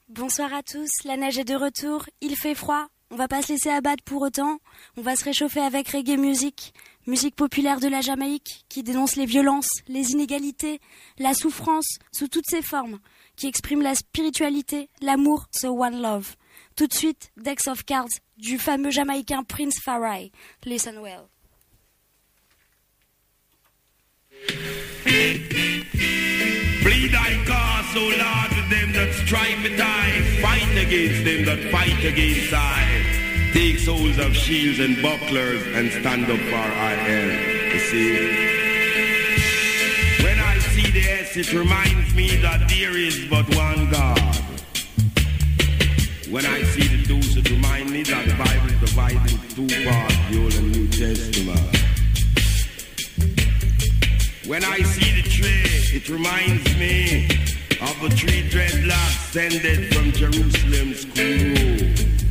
Bonsoir à tous, la neige est de retour, il fait froid, on va pas se laisser abattre pour autant, on va se réchauffer avec reggae music, musique populaire de la Jamaïque, qui dénonce les violences, les inégalités, la souffrance sous toutes ses formes, qui exprime la spiritualité, l'amour, the one love. Tout de suite, Decks of Cards, du fameux Jamaïcain Prince Farai. Listen well. Bleed thy cause, O Lord, to them that strive with I. Fight against them that fight against I. Take souls of shields and bucklers and stand up for our help. You see? When I see the S, it reminds me that there is but one God. When I see the deuce, it reminds me that the Bible is divided into two parts, the Old and New Testament. When I see the tree, it reminds me of the three dreadlocks descended from Jerusalem's school.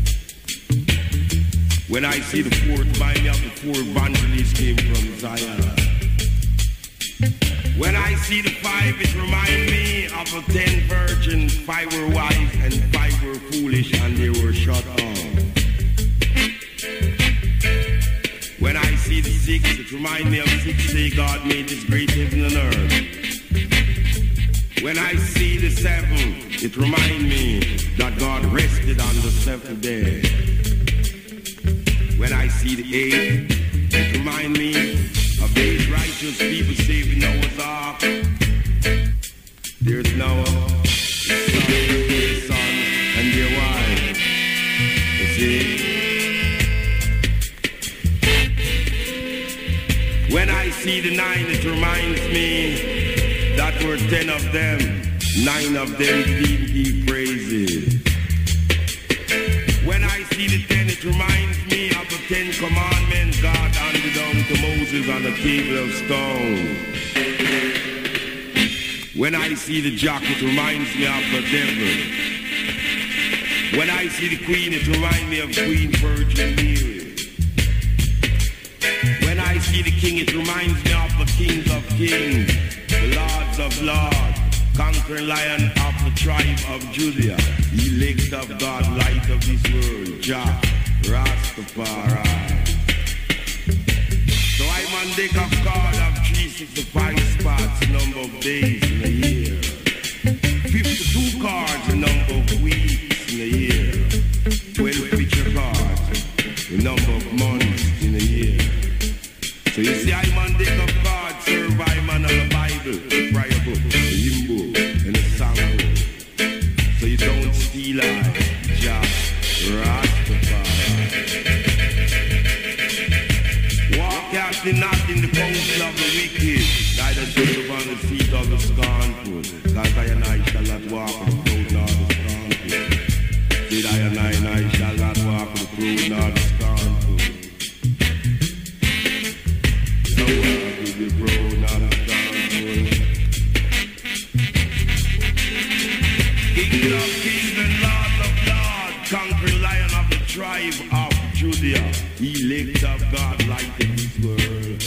When I see the fourth, remind me of the four evangelists came from Zion. When I see the five, it reminds me of the 10 virgins. 5 were wise and 5 were foolish, and they were shut up. When I see the 6, it reminds me of 6 day God made this great heaven and earth. When I see the 7, it reminds me that God rested on the 7th day. When I see the 8, it reminds me of these righteous people saving Noah's Ark. There's Noah, his son, and their wife. You see? When I see the 9, it reminds me that were 10 of them. 9 of them didn't give praises. When I see the 10, it reminds me of the 10 commandments God handed down to Moses on a table of stone. When I see the jack, it reminds me of the devil. When I see the queen, it reminds me of Queen Virgin Mary. When I see the king, it reminds me of the kings of kings, the lords of lords, conquering lion of the tribe of Judah, elect of God, light of this world, Jah, Rastafari. So I'm on deck of God of 365 spots, number of days in a year. 52 cards, the number of weeks in a year. 12 picture cards, the number of months in a year. So you see, I'm on deck of God, serve I'm on the Bible, the prayer book, the hymn book, and the song book. So you don't steal I, Jah, Rastafari. Walk after not in the counsel of the wicked, neither sit upon the seat of the scornful, cause I and I shall not walk on the road nor the scornful. Did I and I shall not walk on the road nor the scornful. No one will be road nor the scornful. King of kings and Lord of lords, conquering lion of the tribe of Judah, elect of God, light in this world.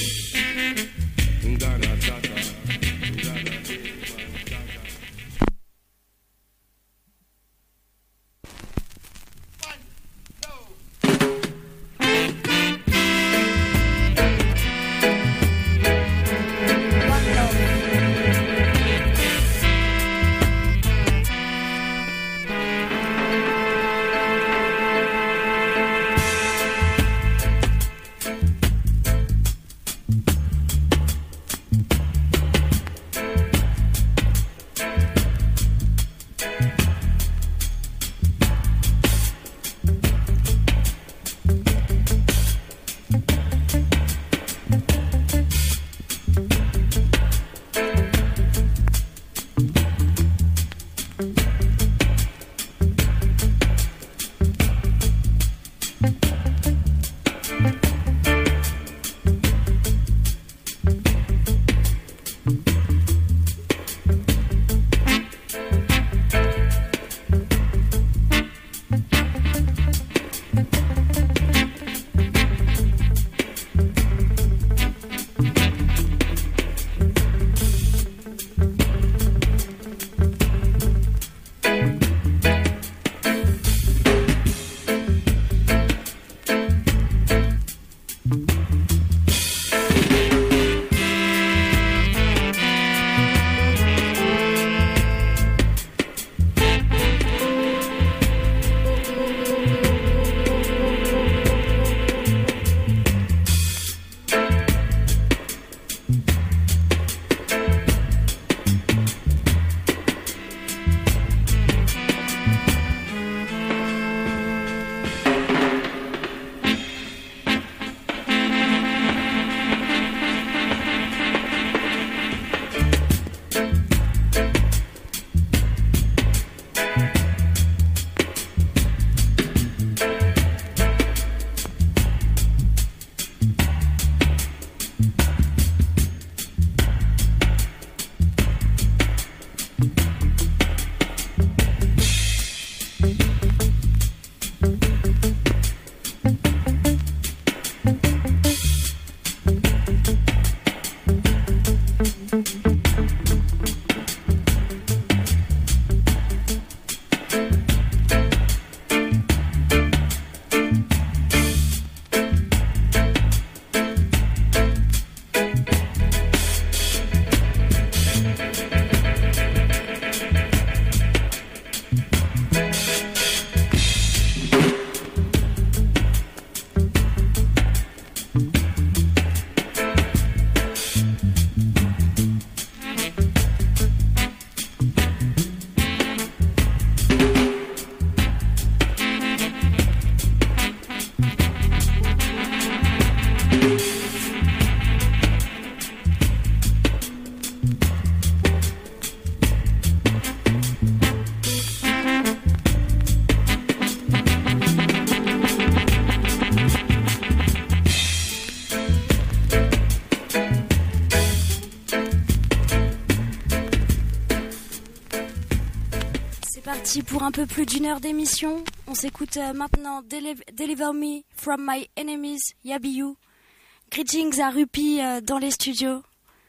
C'est parti pour un peu plus d'une heure d'émission. On s'écoute maintenant Deliver Me From My Enemies, Yabiyu. Greetings à Rupi dans les studios.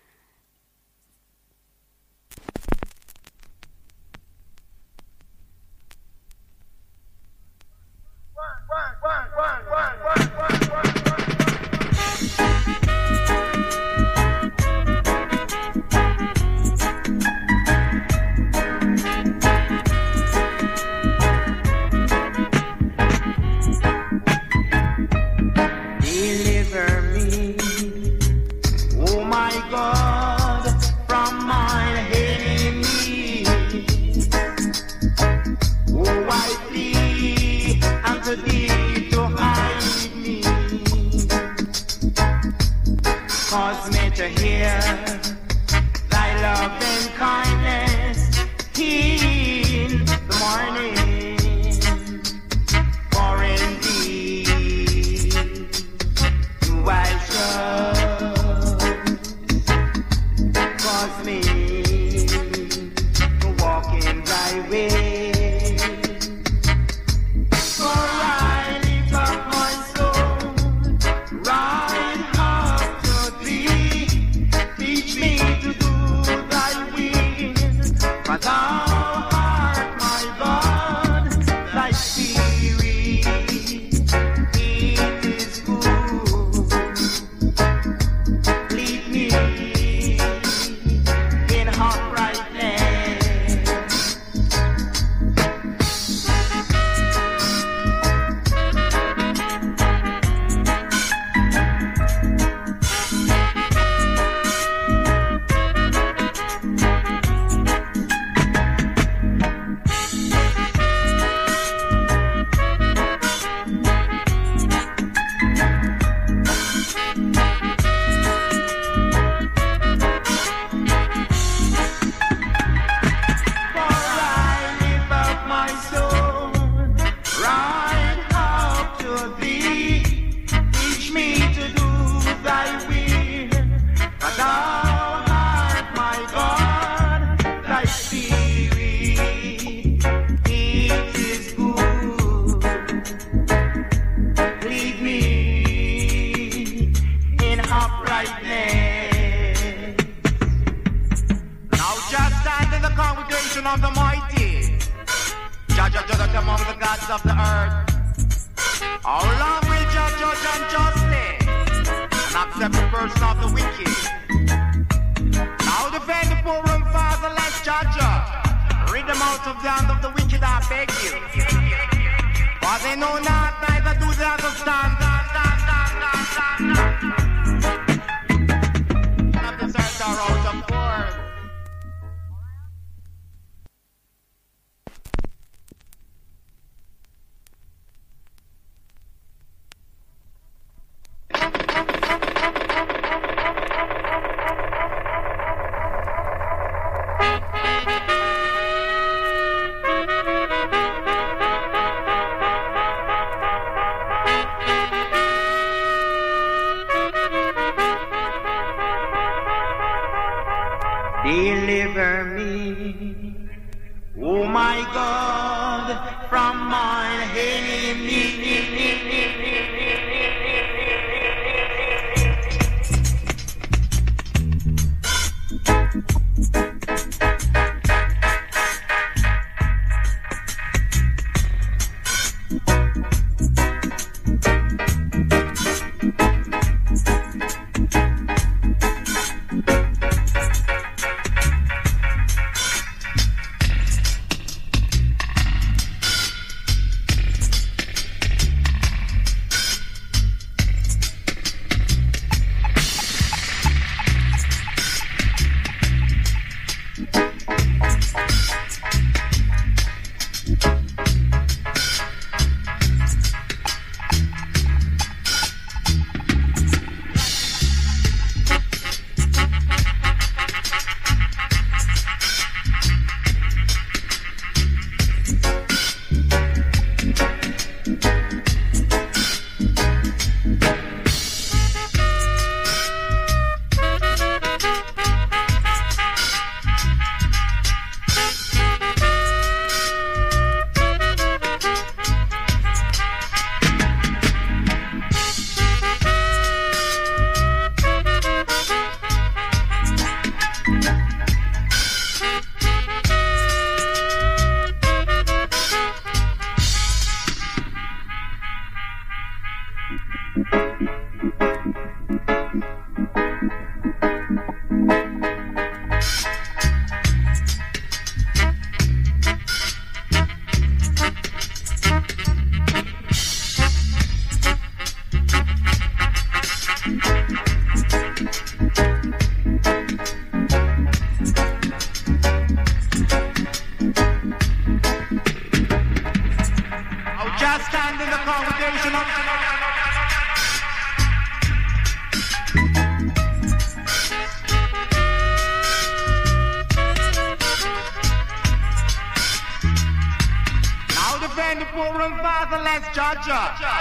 Of the mighty, judge among the gods of the earth. How long will judge unjustly and accept the person of the wicked? Now defend the poor and fatherless, judge. Rid them out of the hand of the wicked, I beg you. For they know not, neither do they understand. Of the earth are out of course. Deliver me, oh my God, from mine enemy. stand in the congregation of now defend the poor and fatherless, Georgia.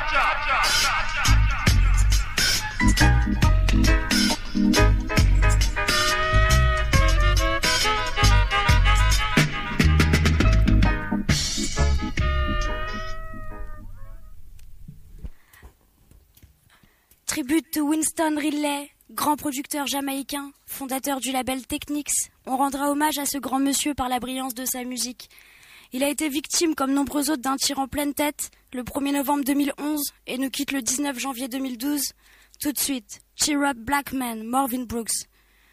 Tribute to Winston Ridley, grand producteur jamaïcain, fondateur du label Technics. On rendra hommage à ce grand monsieur par la brillance de sa musique. Il a été victime, comme nombreux autres, d'un tir en pleine tête le 1er novembre 2011 et nous quitte le 19 janvier 2012. Tout de suite, Cheer Up Black Man, Marvin Brooks.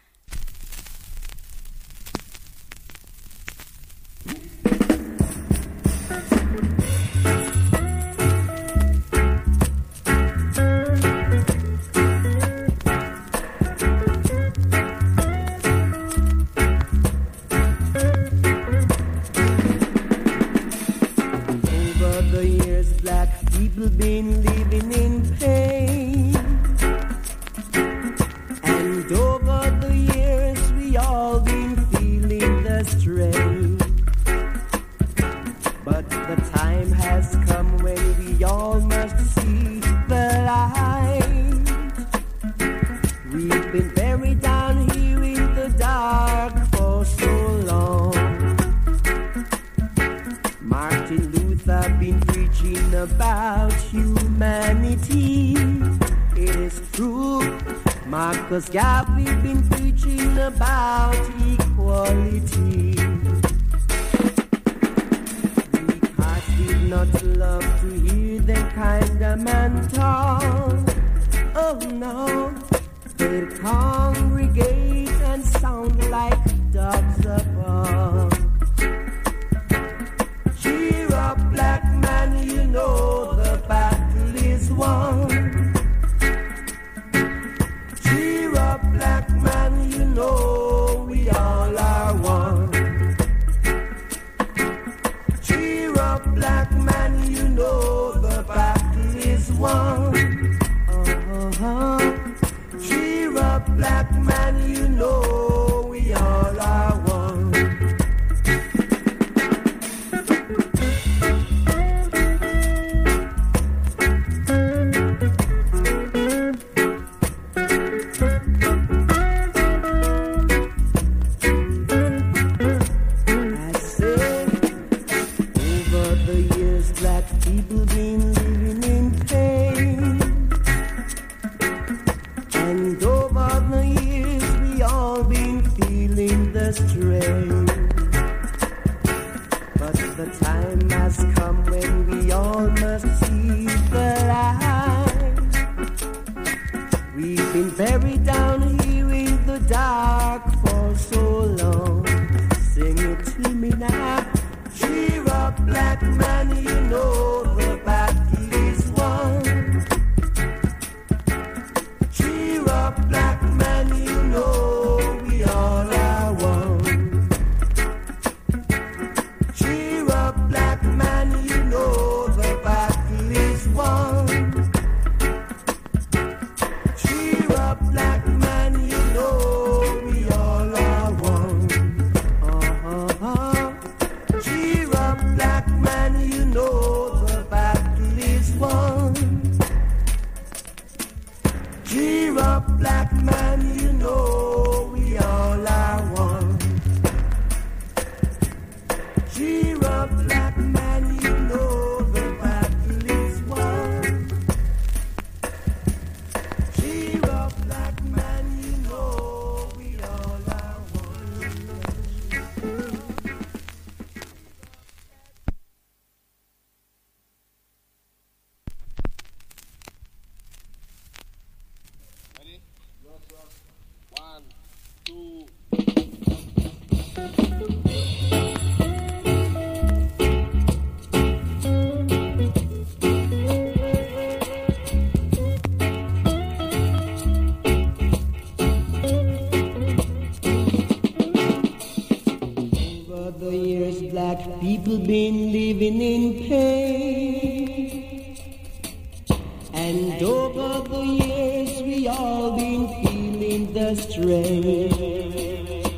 Been living in pain, and over the years we all been feeling the strain. But the time has come when we all must see the light. We've been buried down here in the dark for so long. Martin Luther been preaching about humanity. It is true. Marcus Garvey been preaching about equality. We hearts did not love to hear them kind of man talk. Oh no, they'd congregate and sound like dogs above. Cheer up, black man, you know the battle is won. Cheer up, black man, you know we all are one. Cheer up, black man, you know the battle is won. Cheer up, black man, you know we all are one. People been living in pain, and over the years we all been feeling the strain. But the time has come when we all must see the light. We've been buried down here in the dark for so long. Sing it to me now. Cheer up, black man, you know the battle is won. Cheer up, black man, you know we all are one. Cheer up, black man, you know the battle is won. Cheer up, black man, you know we all are one. Cheer up, black man, you know the battle is won. Cheer up, black man, you know we all are one. Cheer up, black man, you know the battle is won. Cheer up, black man, you know we all are one. Ready? One, two. Over the years, black people been living in pain, astray.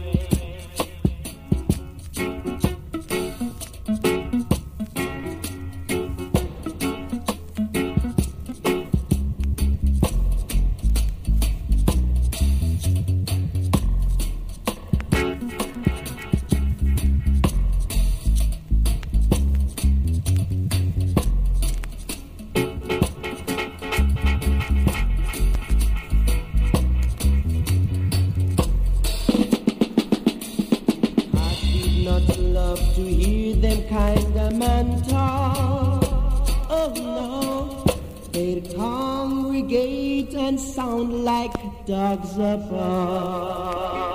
Dogs apart.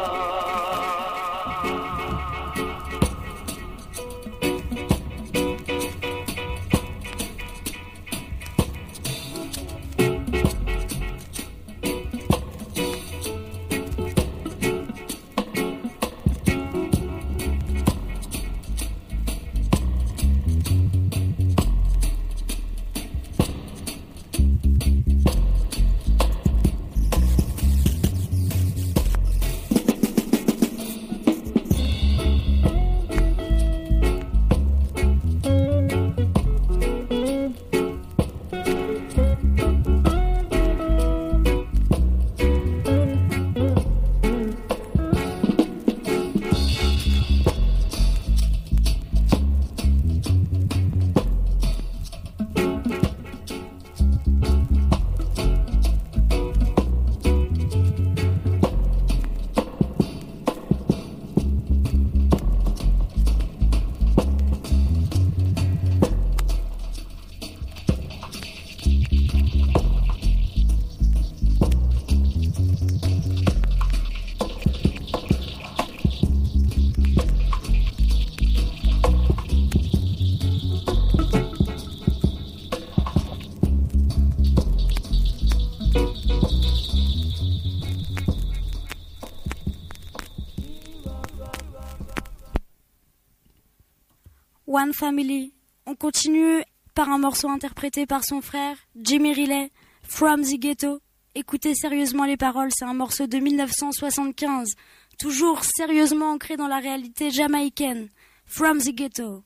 One Family. On continue par un morceau interprété par son frère, Jimmy Riley, From the Ghetto. Écoutez sérieusement les paroles, c'est un morceau de 1975, toujours sérieusement ancré dans la réalité jamaïcaine. From the Ghetto.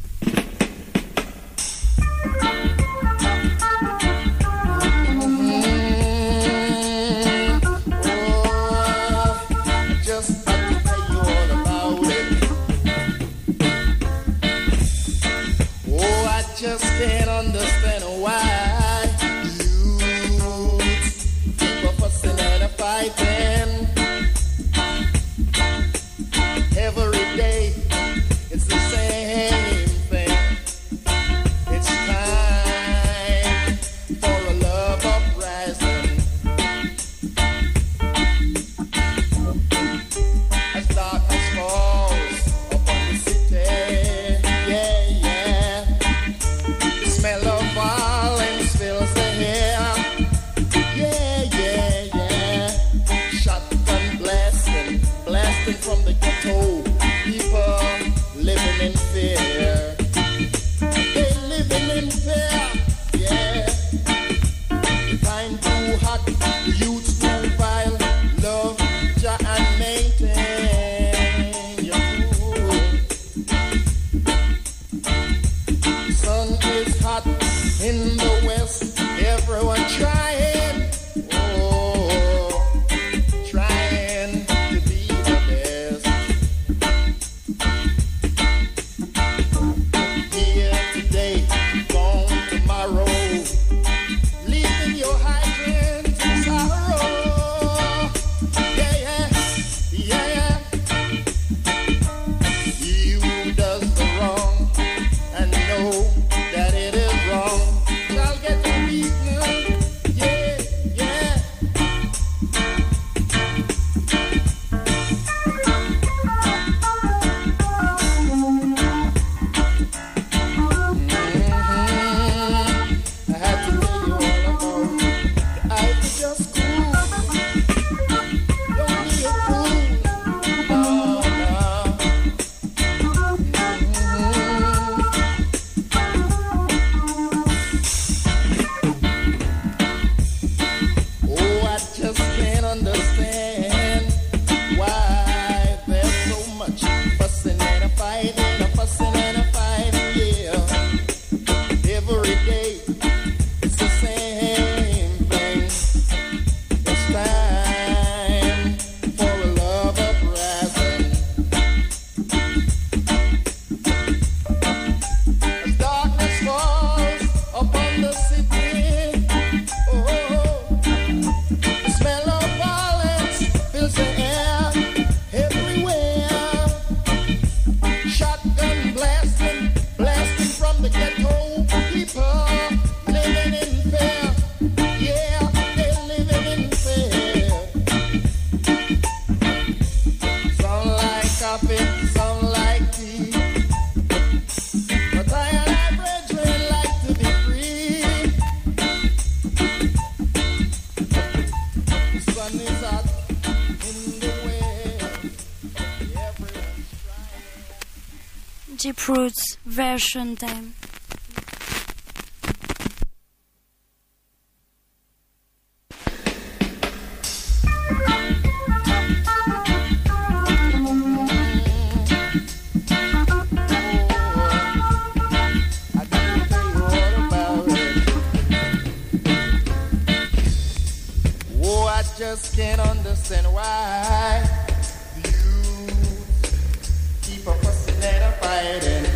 Just can't understand why you keep a fussing and a fighting. Every day it's the same thing. It's time for a love uprising. As darkness falls upon the city, yeah, yeah. The smell of violence fills the air. Yeah, yeah, yeah. Shotgun blasting, blasting from the ghetto. People living in fear. They living in fear. Yeah. The time too hot, the youth's too vile. Love, Jah and maintain your cool. Sun is hot in the west, everyone trying, oh, trying to be the best. Here today, gone tomorrow, leaving your hydrant to sorrow. Yeah, yeah, yeah. You does the wrong and know that it is wrong. Shall Roots version time. Just can't understand why you keep a fussing and a fighting.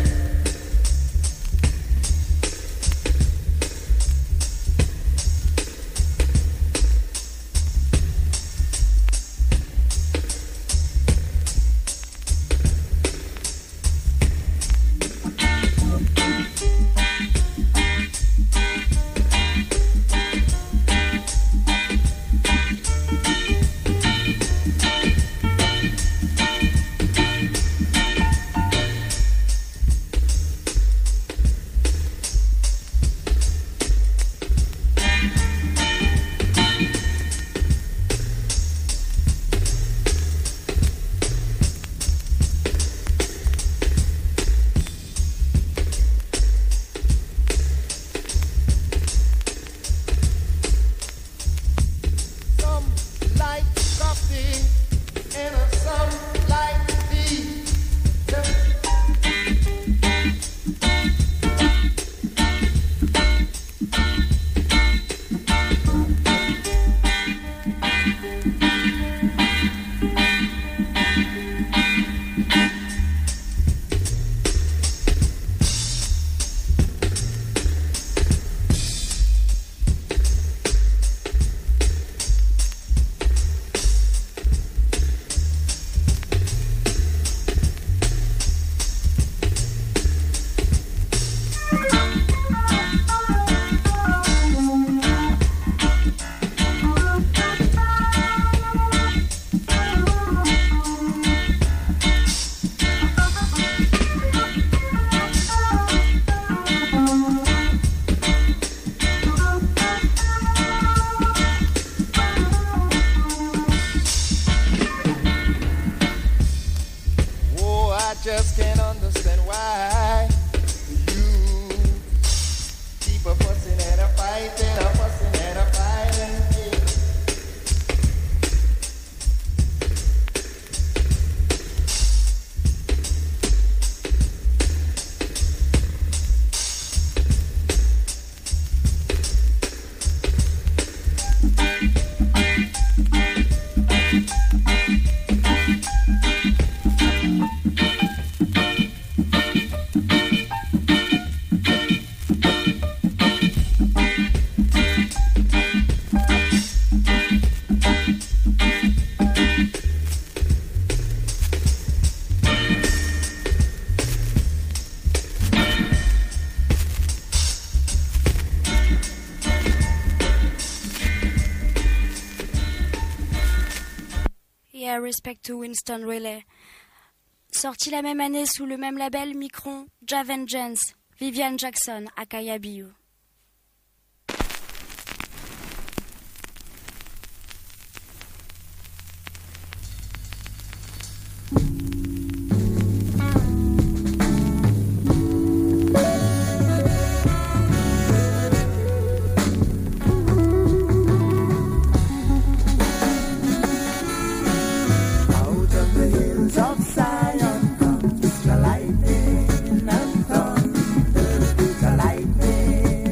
Just can't understand why you keep a fussing and a fighting, a fussing and a fighting. Respect to Winston Riley. Sorti la même année sous le même label, Micron, Javengeance, Vivian Jackson, Akaya Biu. Lightning and thunder, the lightning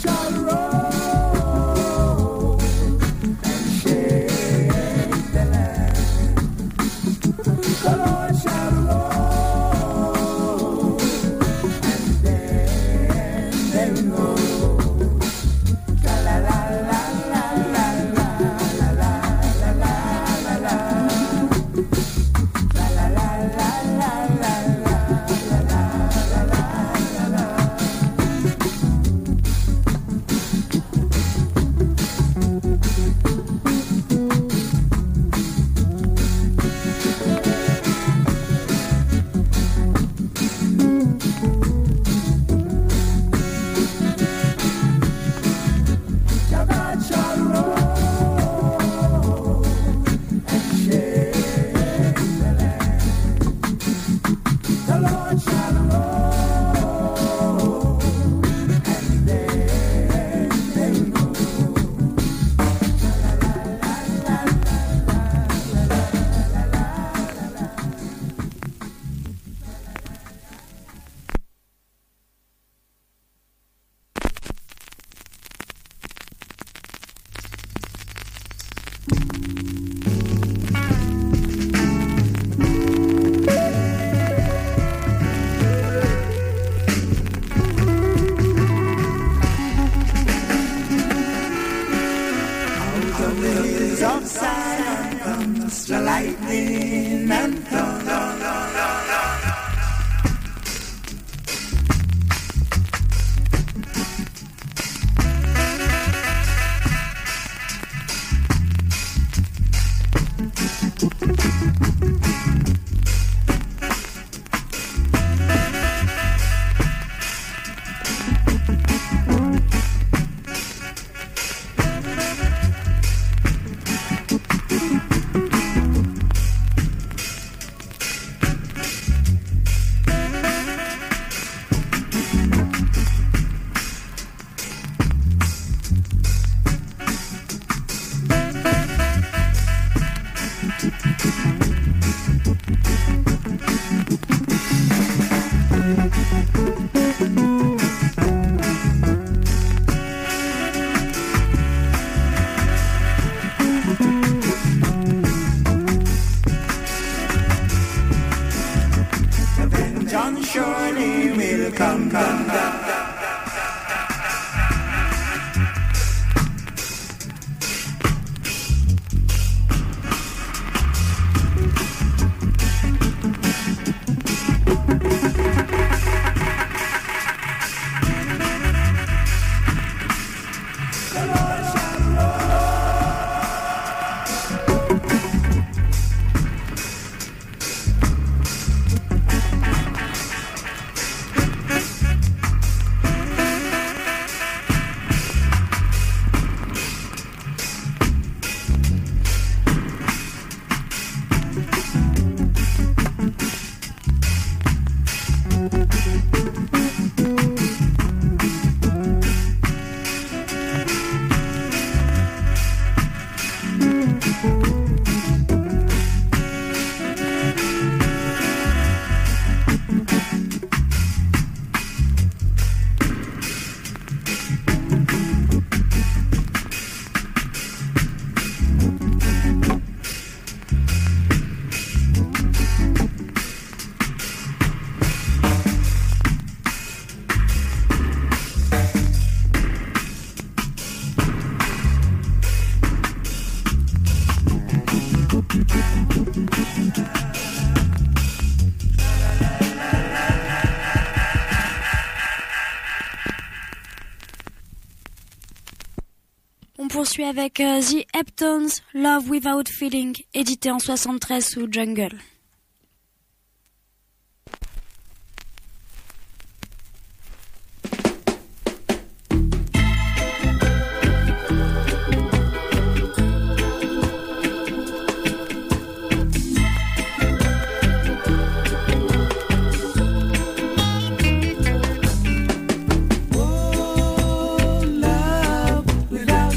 On poursuit avec The Heptones, Love Without Feeling, édité en 73 sous Jungle.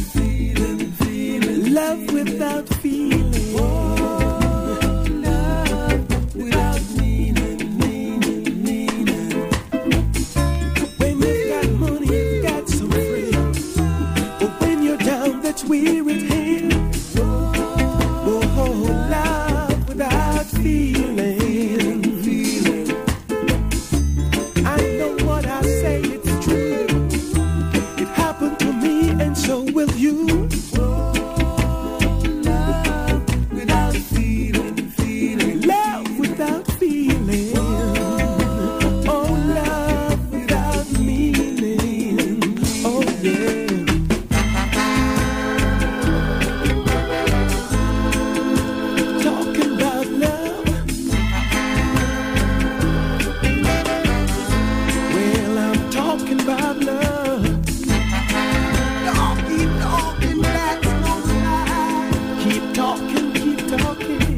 Love without feeling. Oh, love. we're at hand. Oh, love without feeling. I know what I say, it's true. It happened to me and so will you. Love without feeling. Love without feeling. Oh, love without meaning. Oh, yeah. Talking about love. Well, I'm talking about love. Keep talking, that's no lie. Keep talking, keep talking.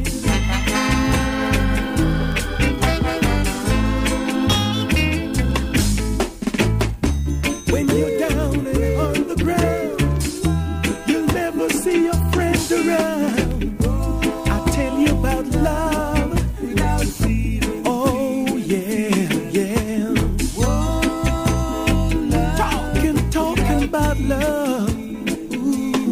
When you're down and on the ground, you'll never see your friend around. I tell you about love without feeling. Oh, yeah, yeah. Talking about love. Ooh.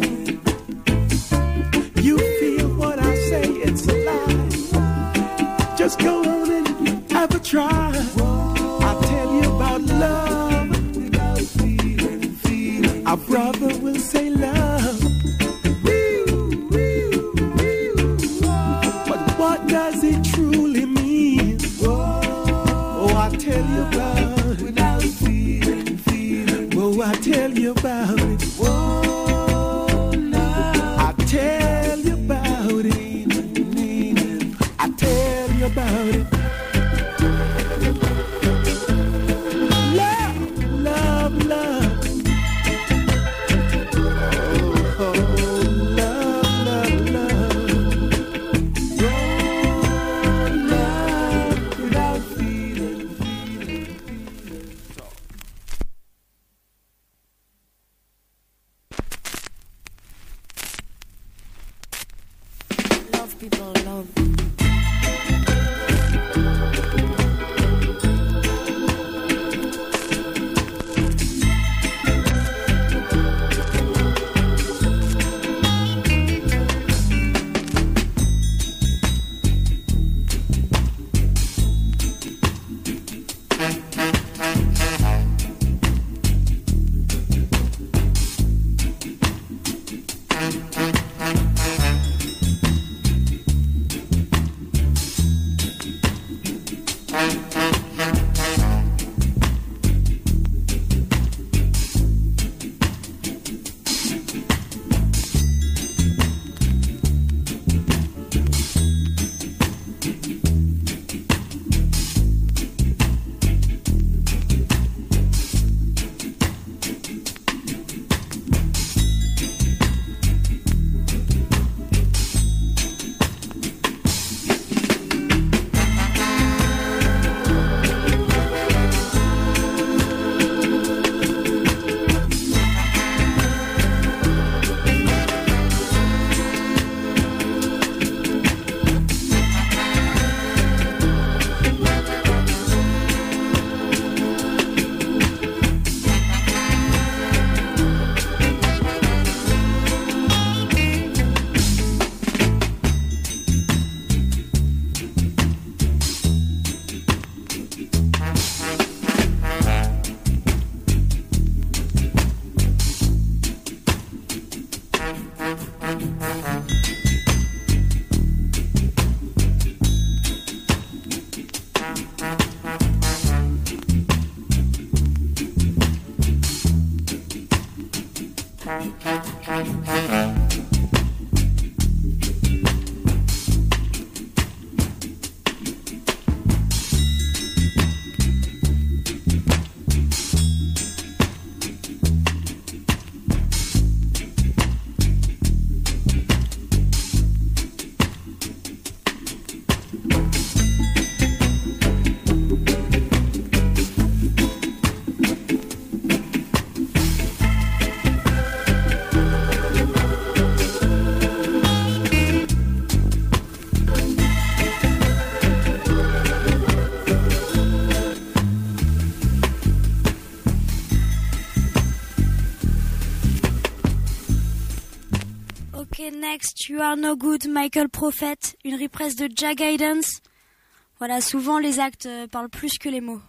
You feel what I say, it's a lie. Just go on and have a try. I'll tell you about love without feeling. Our brother will say love. But what does it truly mean? Oh, I'll tell you about it without feeling. Oh, I'll tell you about it. I'll tell you about it. I'll tell you about it. Love, love, love. Oh, love, love, love. Oh, love without feeling. Love people, love. Ok, next, You Are No Good, Michael Prophet, une reprise de Jah Guidance. Voilà, souvent les actes parlent plus que les mots.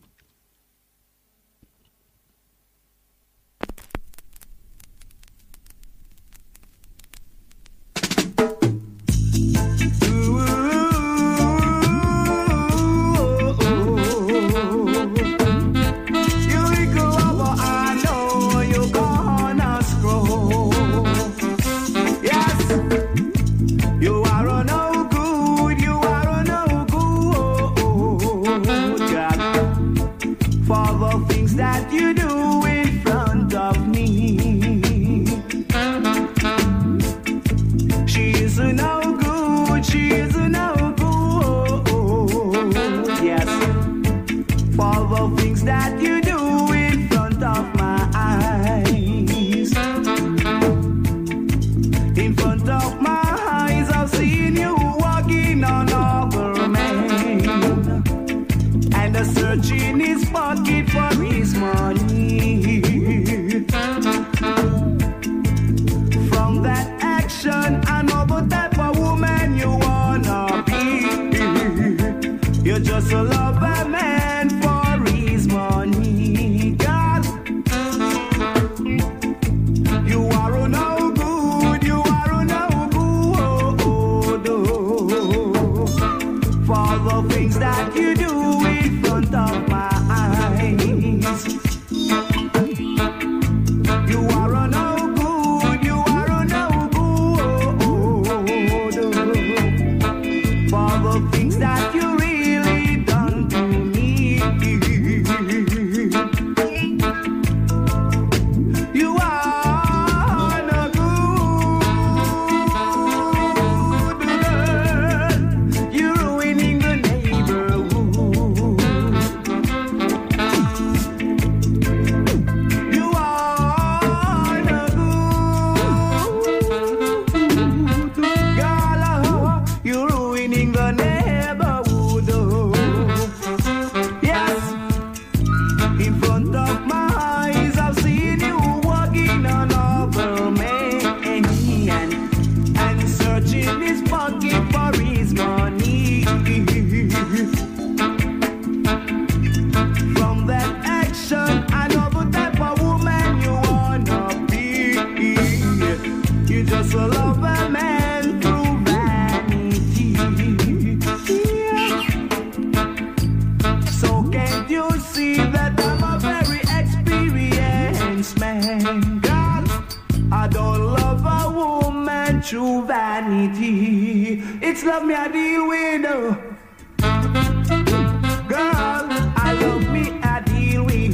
Searching his pocket for his money. From that action, I know the type of woman you wanna be. You're just a lover man for his money, girl. You are no good, you are no good, oh, for the things that you do. Of my eyes, you are no good, you are no good, for the things that you really done to me. You are no good, you're ruining the neighborhood. Just a lover man through vanity. Yeah. So can't you see that I'm a very experienced man? God, I don't love a woman through vanity. It's love me I deal with. Girl, I love me I deal with.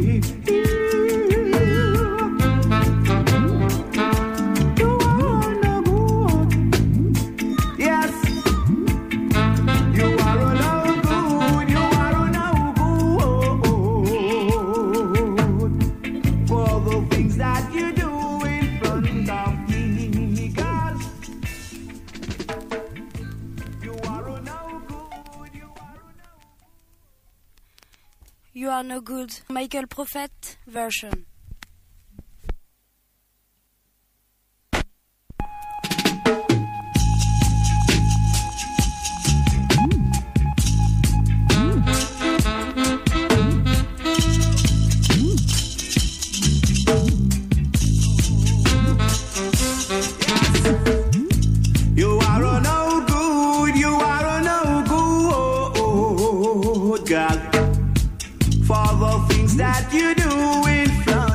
You Are No Good, Michael Prophet version. You are no good, you are no good, girl. For the things that you do in front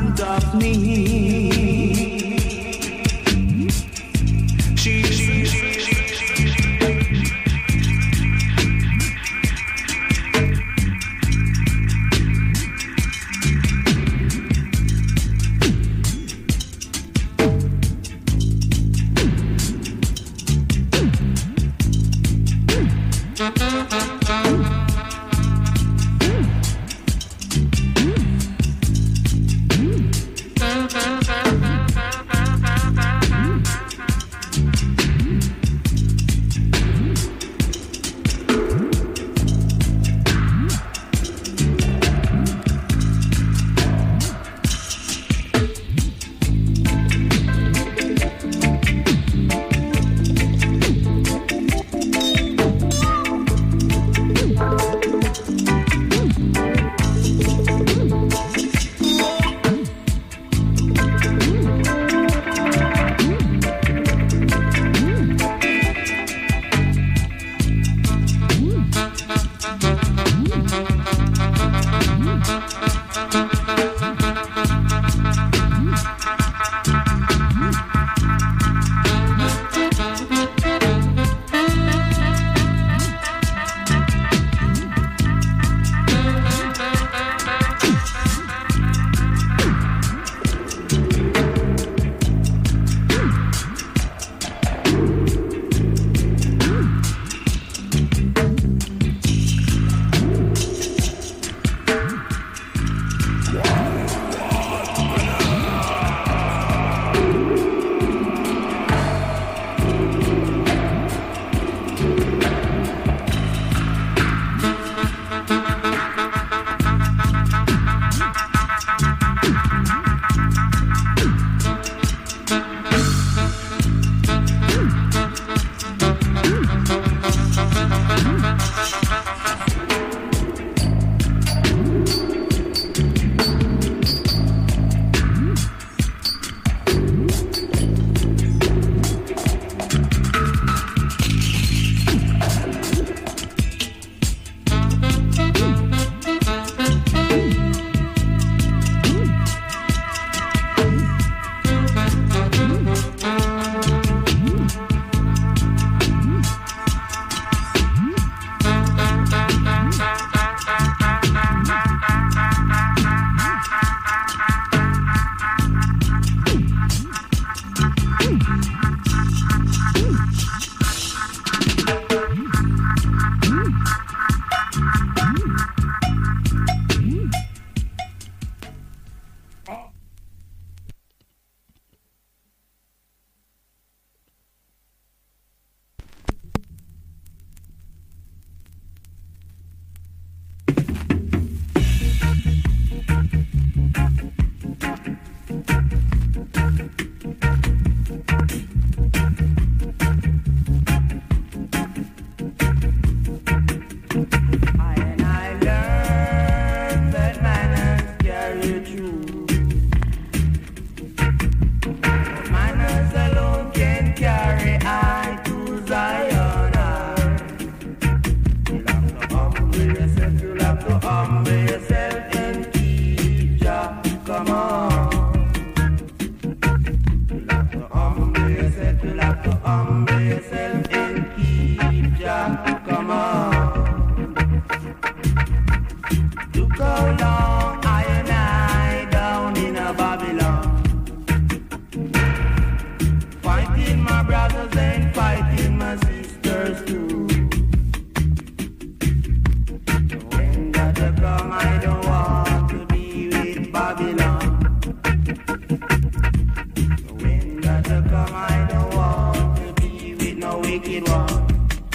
to come, I don't want to be with no wicked one.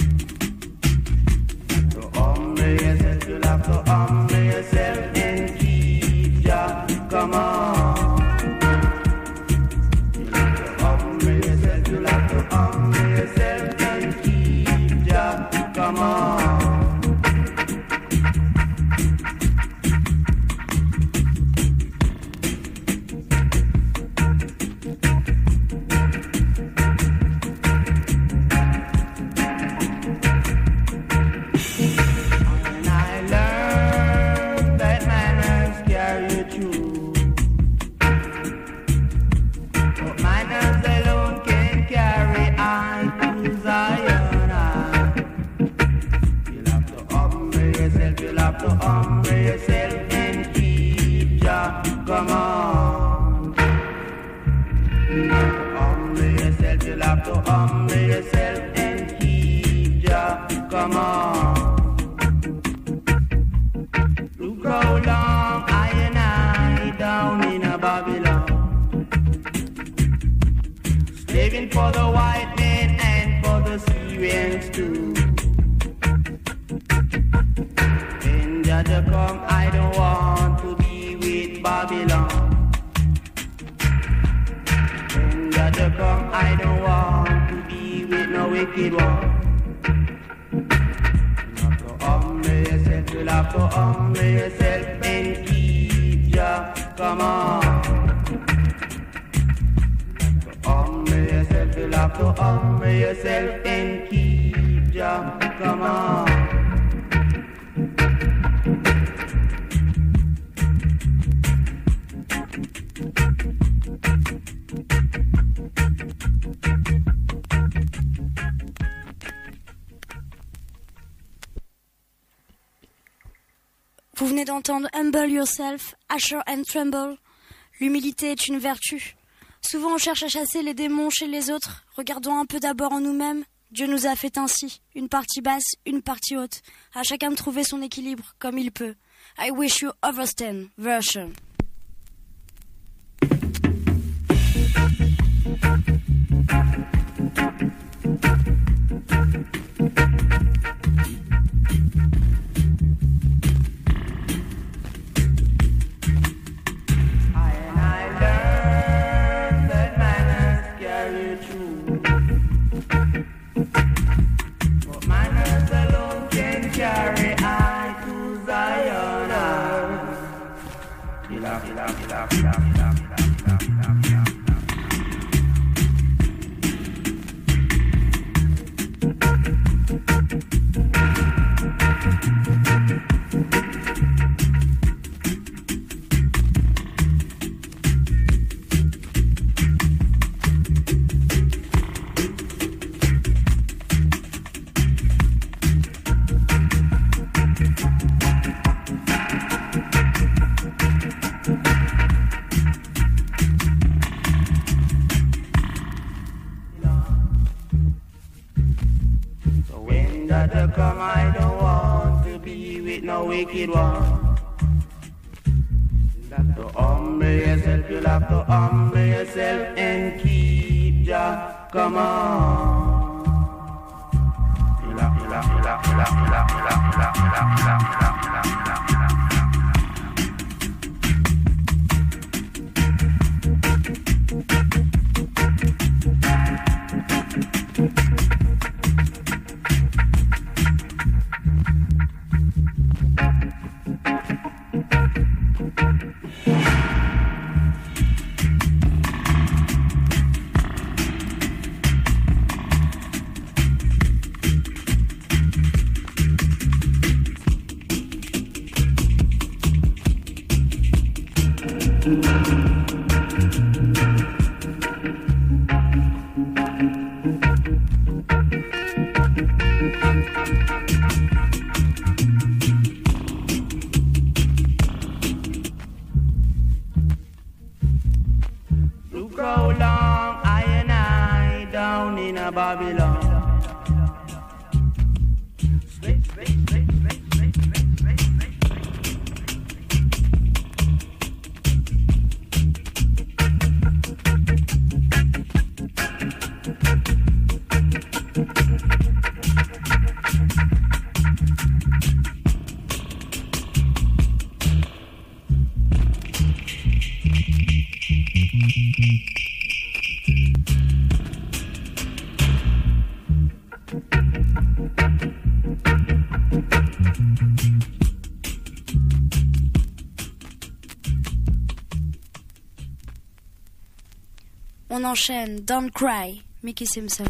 So humble yourself, you'll have to humble yourself and keep Jah. Come on. You'll have to humble yourself, you'll have to humble yourself and keep Jah. Come on. Vous venez d'entendre Humble Yourself, Usher and Tremble. L'humilité est une vertu. Souvent on cherche à chasser les démons chez les autres. Regardons un peu d'abord en nous-mêmes. Dieu nous a fait ainsi, une partie basse, une partie haute. À chacun de trouver son équilibre comme il peut. I wish you understand version. Wicked one. You have to humble yourself, you'll have to humble yourself and keep Jah. Come on. You'll On enchaîne Don't Cry, Mickey Simpson.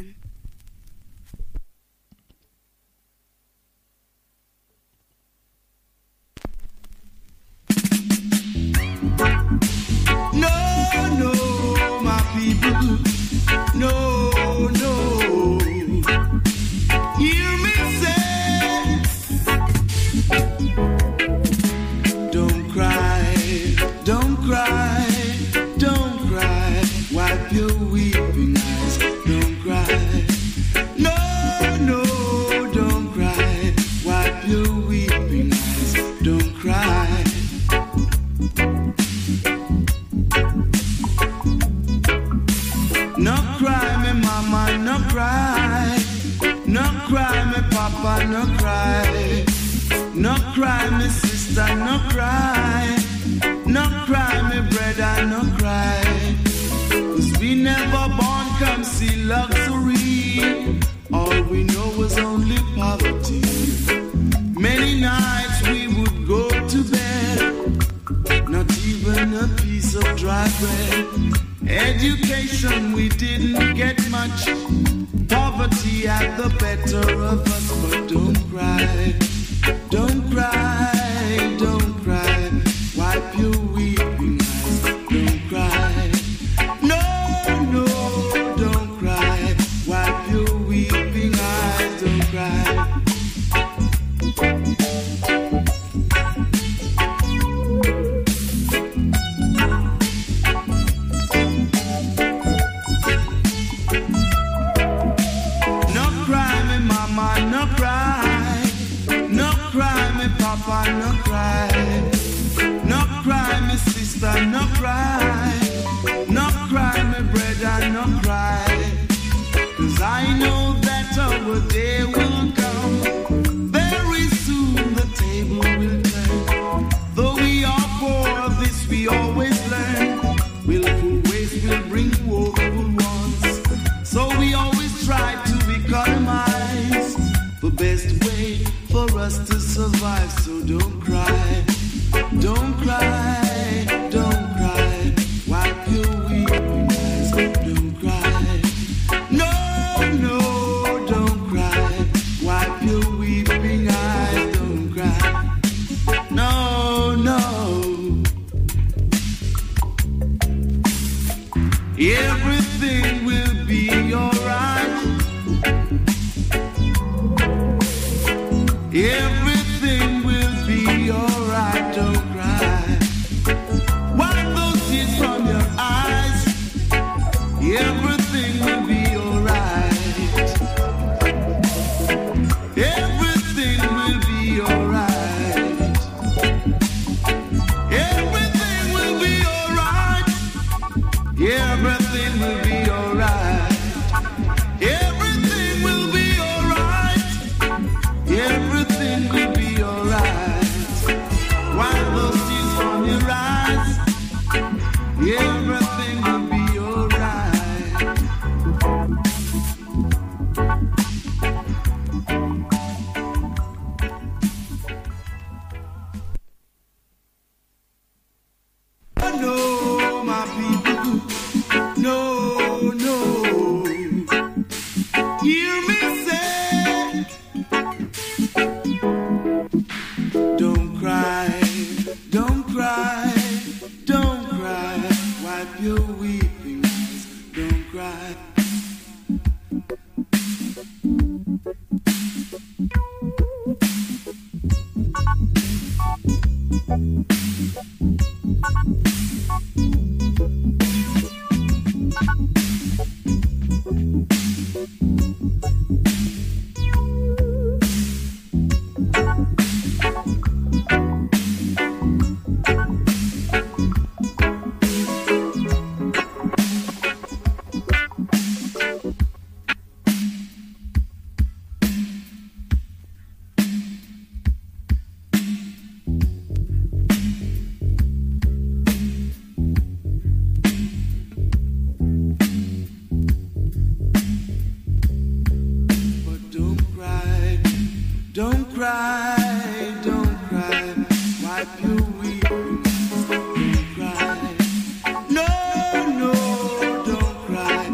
cry, don't cry. Wipe your weeping, don't cry. No, no, don't cry.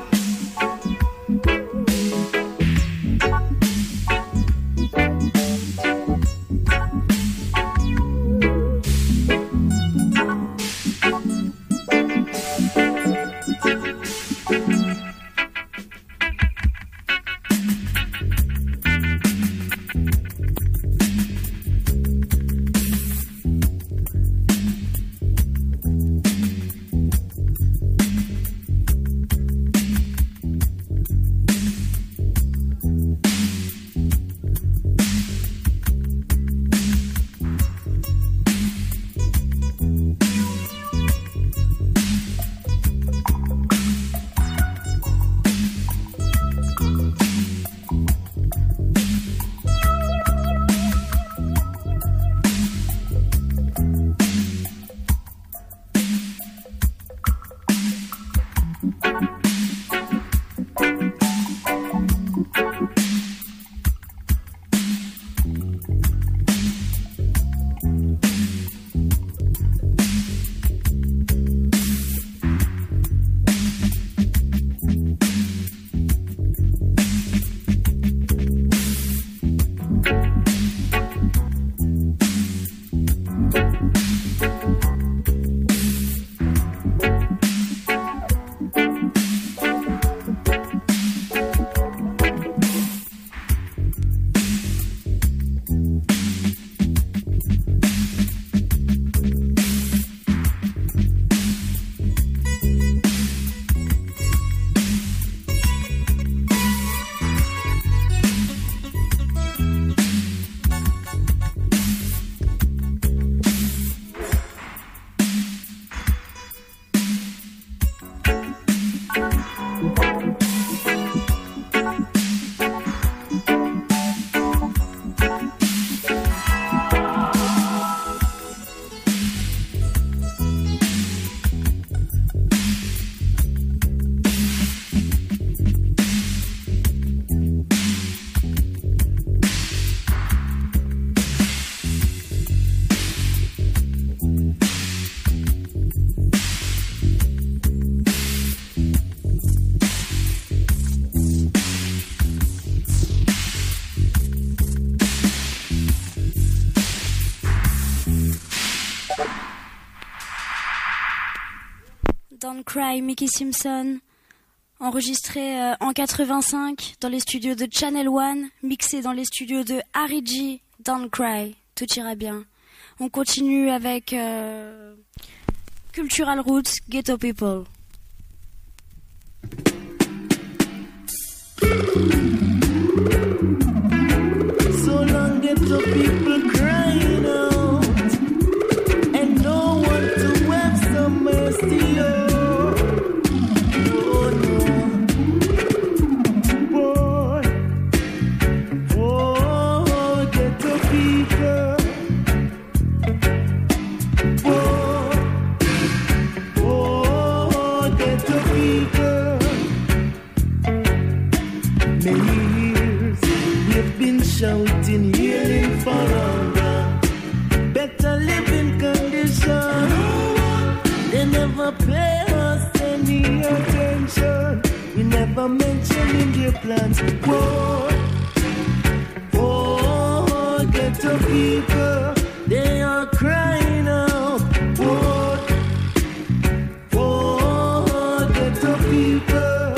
Don't Cry, Mickey Simpson, enregistré en 85 dans les studios de Channel One, mixé dans les studios de Harry G. Don't Cry, tout ira bien. On continue avec Cultural Roots, Ghetto People. So long ghetto people crying out, and no one to have some mercy. Oh no, boy, oh ghetto people, oh ghetto people. Many years we've been shouting, yelling for hunger, better living condition. They never pay us any attention. We never mention in their plans. Whoa, oh, ghetto people, they are crying out. Whoa, oh, ghetto people.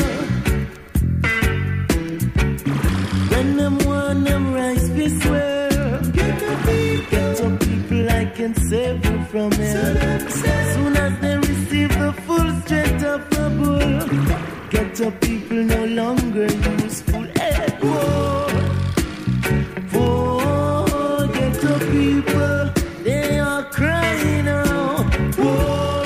When them want them rise, we swear. Ghetto people, I can save you from it. Soon as they receive the full strength of the bull, ghetto people no longer useful. Hey, whoa, whoa, ghetto people, they are crying out. Whoa,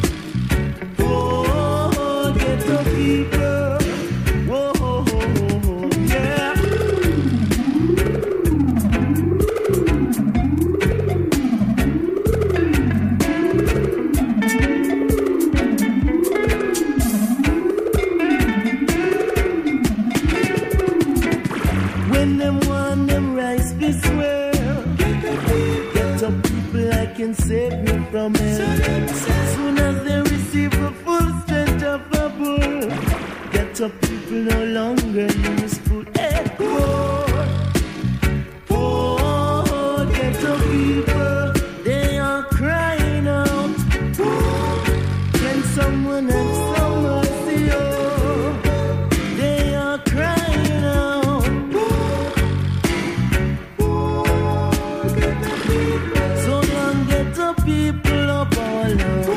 whoa, ghetto people. Whoa, yeah. Ghetto people no longer use food. Hey, poor ghetto people, they are crying out. Can someone have some mercy? Oh, they are crying out. So long ghetto people up all over.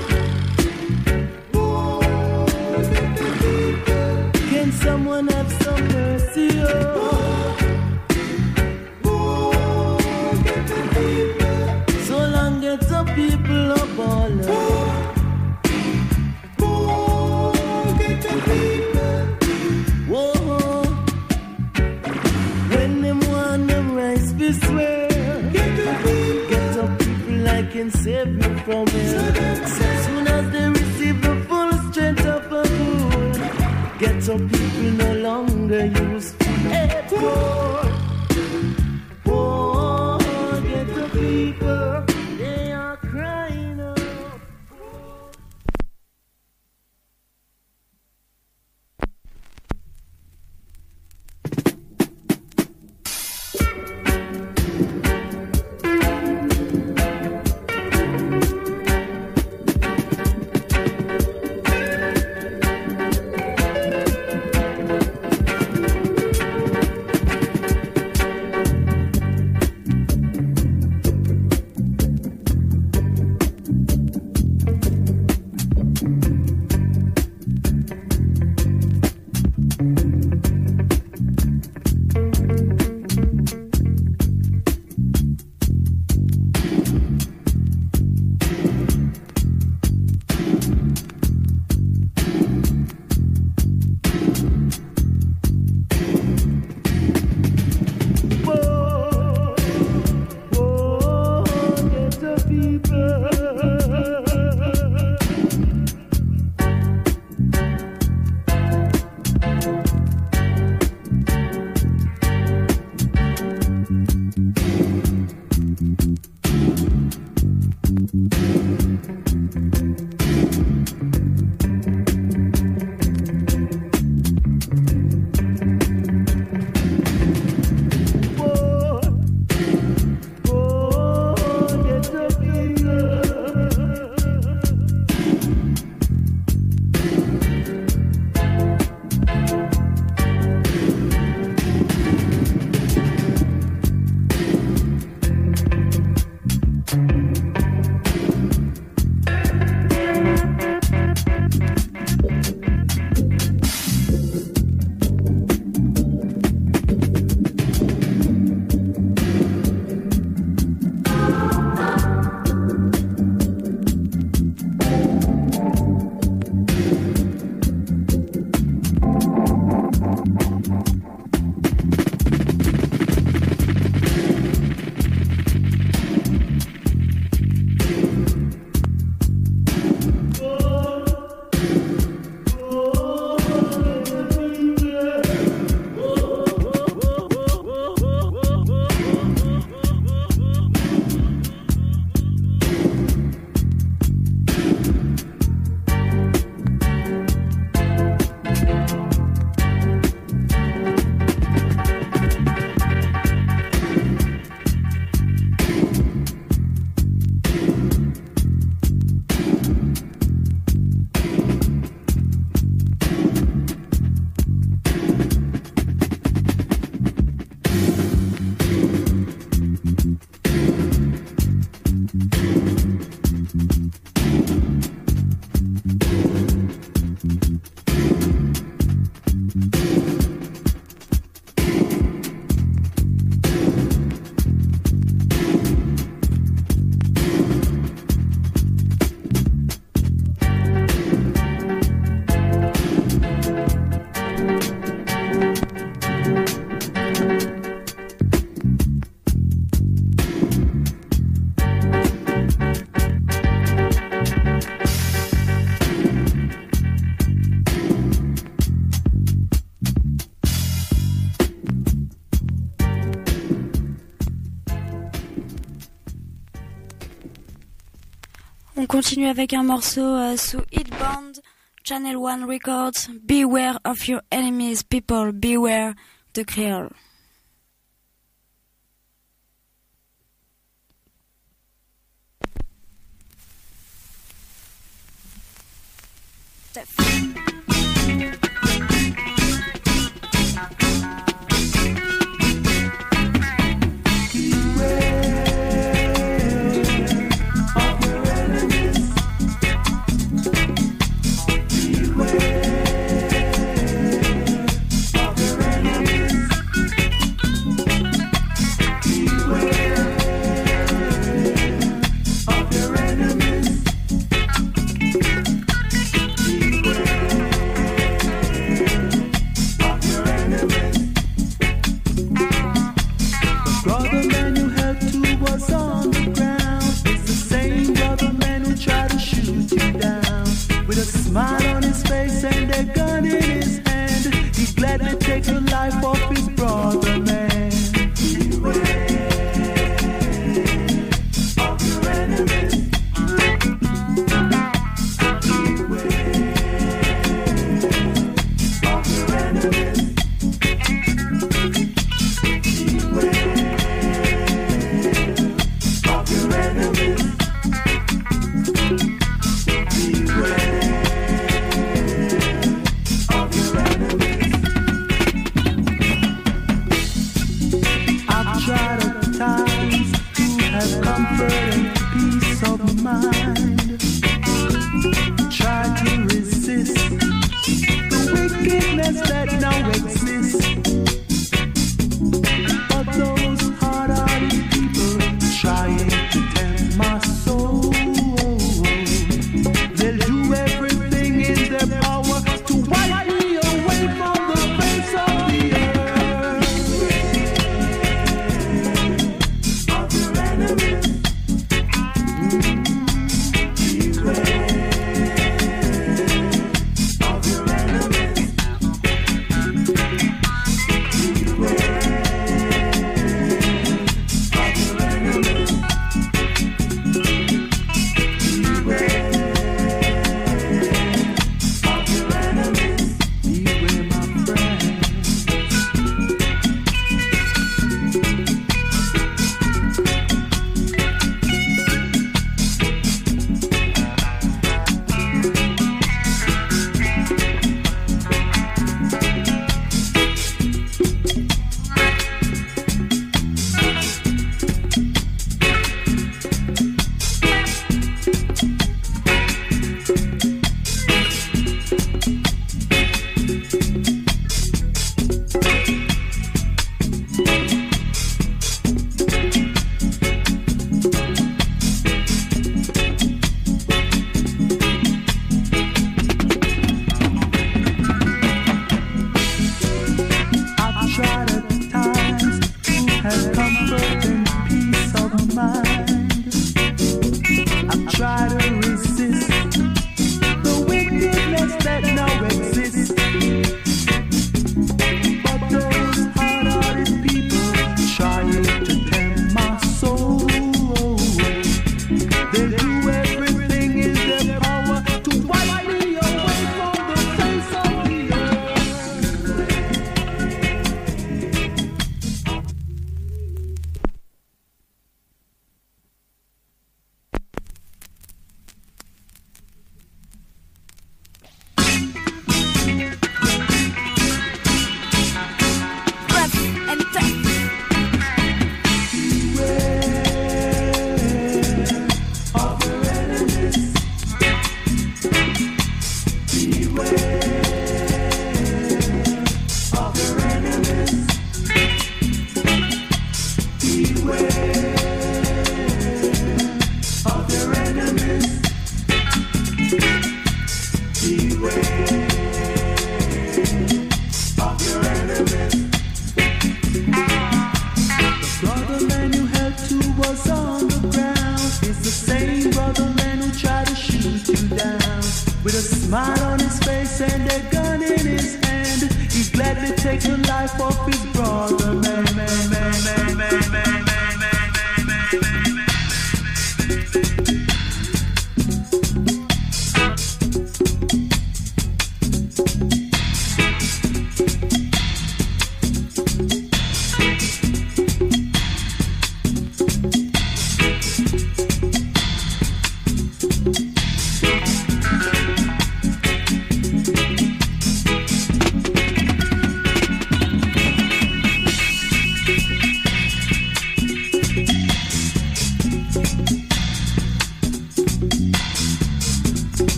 Can someone have some mercy? So long ghetto people up all over. Whoa. When them want them rice be swear. Ghetto people I can save you from it. Soon as they receive the full strength of a good, ghetto people no longer use food. Hey, poor ghetto people, they are crying out. On continue avec un morceau sous Hit Band, Channel One Records, beware of your enemies, people, beware the Creole.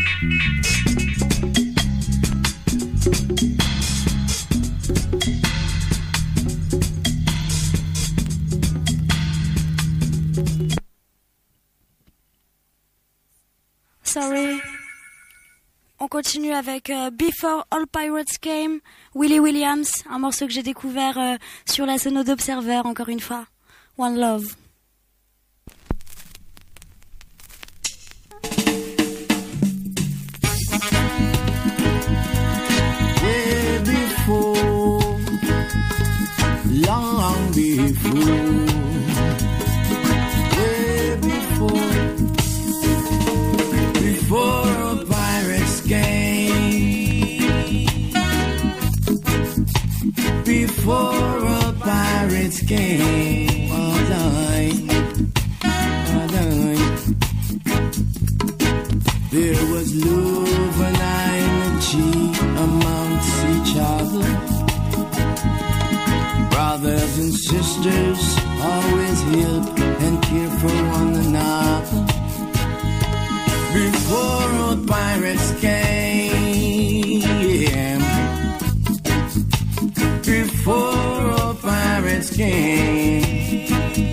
Sorry. On continue avec Before All Pirates Came, Willie Williams, un morceau que j'ai découvert sur la Sono d'Observer, encore une fois. One Love. Way before, long before, way before a pirate's game, before a pirate's game, there was love and energy amongst each other. Brothers and sisters always help and care for one another. Before old pirates came, before old pirates came,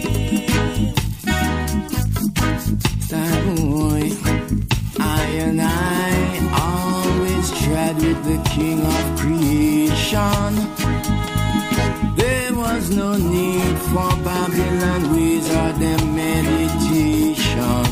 that boy, I and I always tried with the king of creation. There was no need for Babylon ways or them meditation.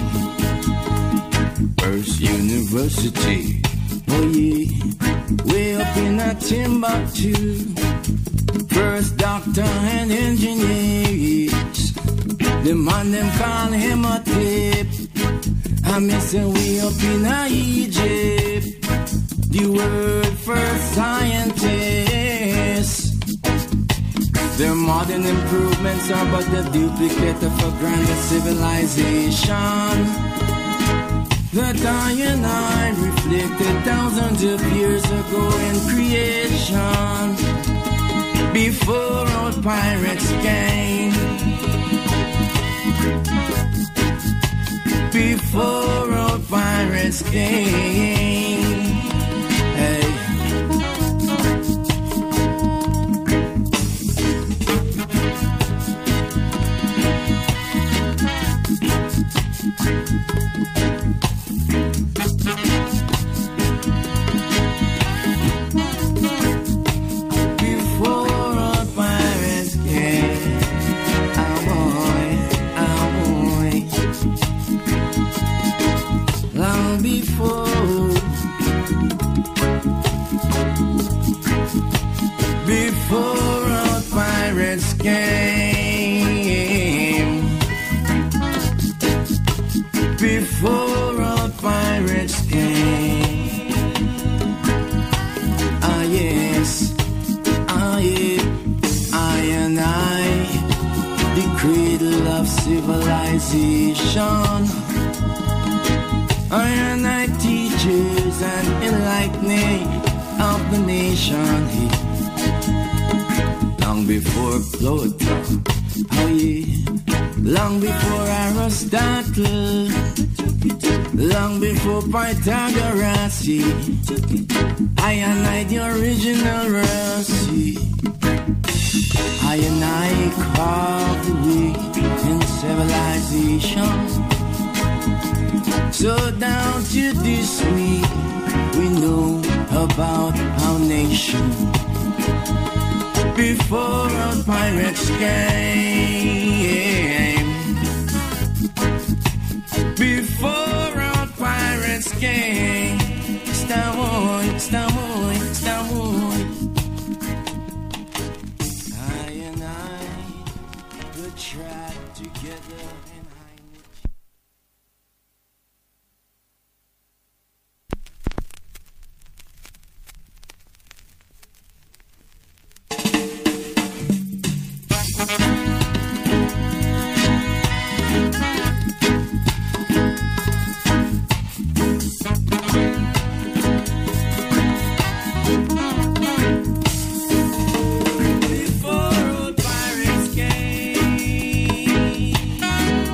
First University, oh yeah, way up in a Timbuktu. First doctor and engineers, the man them call him a tip. I miss a way up in a Egypt, the world first scientist. Their modern improvements are but the duplicate of a grander civilization that I and I reflected thousands of years ago in creation. Before old pirates came, before old pirates came, hey. Before all pirates came, ah yes, ah yeah, I and I, the cradle of civilization. I and I, teachers and enlightening of the nation. Long before Plato, oh yeah, long before Aristotle, long before Pythagoras, I and I, the original Rossi. I and I carved the way in civilization. So down to this week, we know about our nation. Before our pirates came, before our pirates came, Stawoy, Stawoy, Stawoy. I and I would try together and before old pirates came,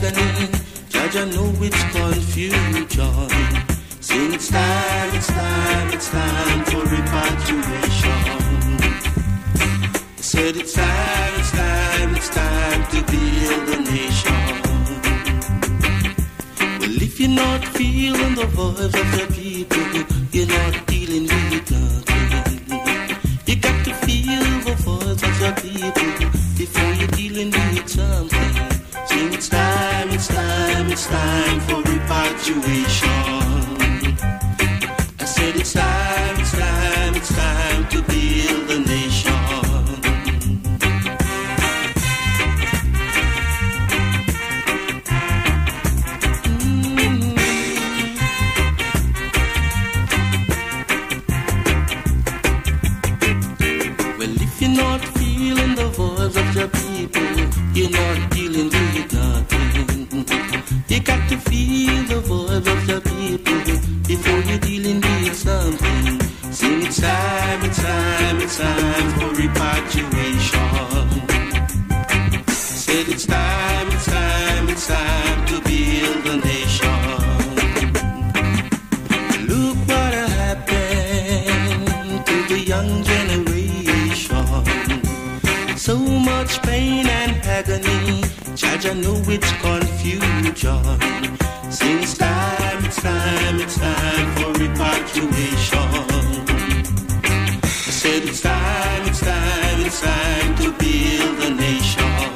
agony. Judge, I know it's confusion. Sing it's time, it's time, it's time for repatriation. I said it's time, it's time, it's time to build a nation. Well, if you're not feeling the voice of the people, you're not dealing with nothing. You got to feel the voice of the people before you're dealing with something. Sing it's time, it's time, it's time for repatriation. I said it's time, it's time, it's time to build a nation. Of the people, you're not dealing with nothing. You got to feel the voice of the people before you're dealing with something. Sing it's time, it's time, it's time for repatriation. Said it's time, it's time, it's time to build a nation. Look what happened to the young generation. So much pain and agony, Judge, I know it's confusion. Sing it's time, it's time, it's time for repatriation. I said it's time, it's time, it's time to build a nation.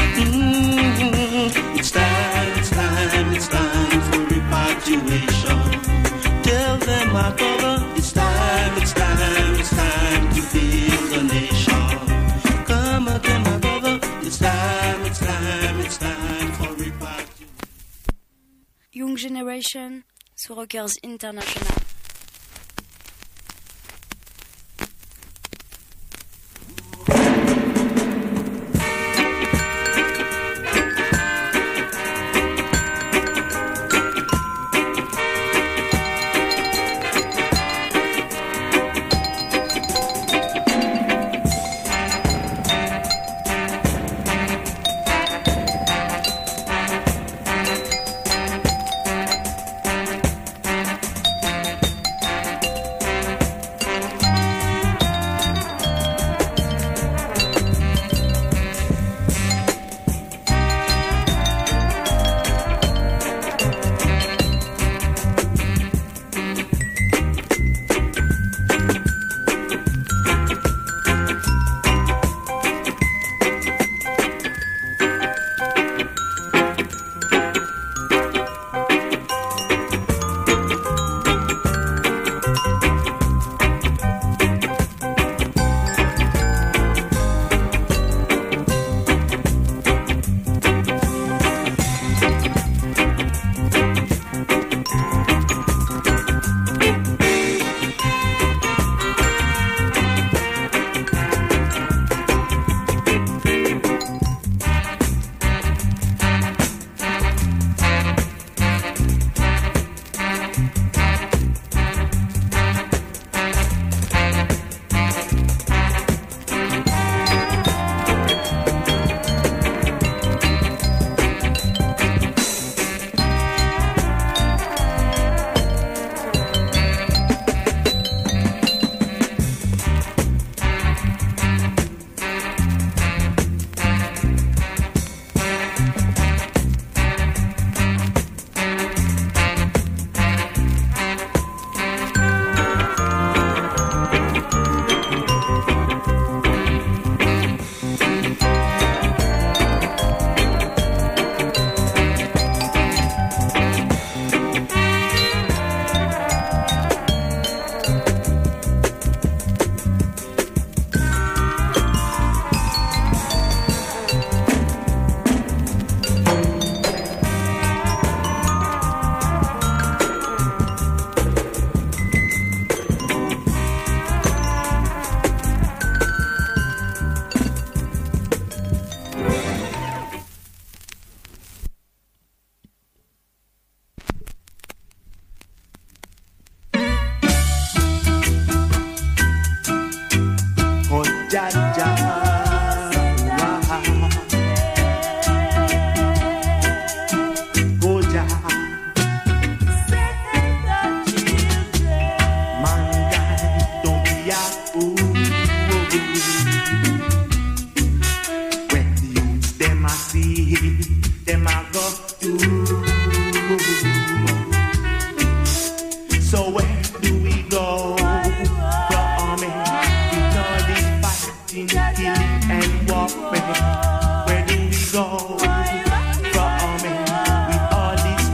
It's time, it's time, it's time for repatriation. Tell them, my brother, it's time, it's time, it's time to build a nation. Again, my brother, it's time, it's time, it's time for repatriation. Young Generation sur Rockers International.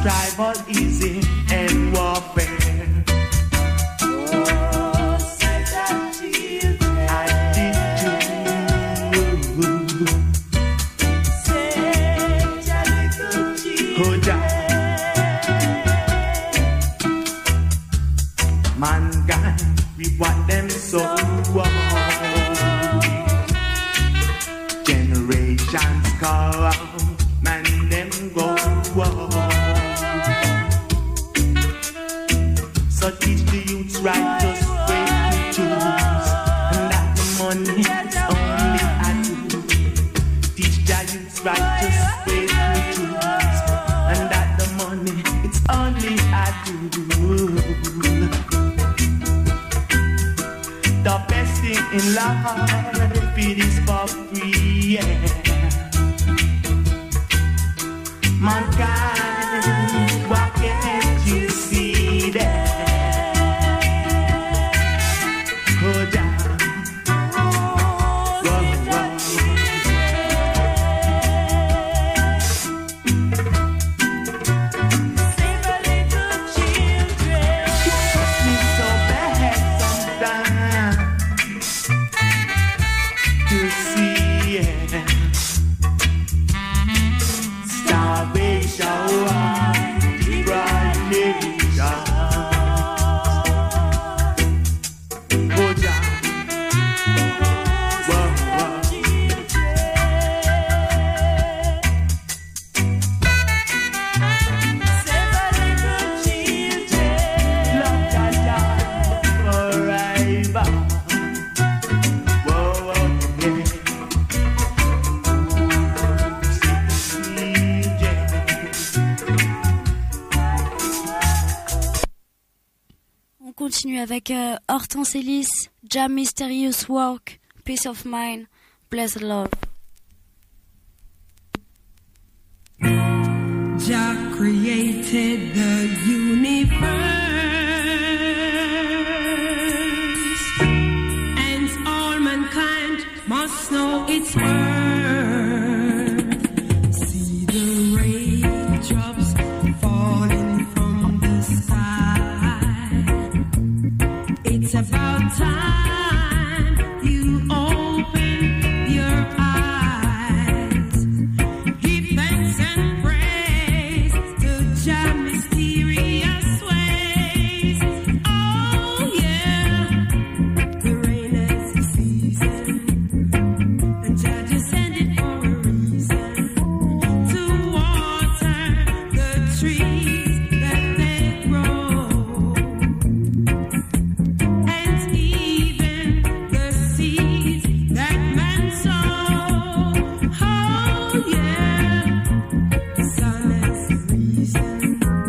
survival easy and warfare. Oh, set our children. I did you. Set your little children. Mankind, we want them so generations come and them go. So teach the youths righteous way to choose, and that the money is only a tool. Teach the youths righteous way to choose, and that the money it's only a tool. The best thing in life it is for free. Yeah. Mankind, why can't you see that? Oh, down. Whoa, whoa. Save a little children. It must be so bad sometimes to see it. Starvation, deprivation. Oh, yeah. Whoa, whoa. Save a little children. Love God forever. Whoa, whoa, yeah. On continue avec Hortense Ellis, Jam Mysterious Walk, Peace of Mind, Blessed Love. Jah created the universe, and all mankind must know its worth. See the raindrops falling from the sky. It's about time you open your eyes. Give thanks and praise to Jah mysterious ways. Oh yeah, the rain is the season, and Jah just sent it for a reason, to water the trees that they grow, and even the seeds that man sow. Oh yeah, the sun is the reason.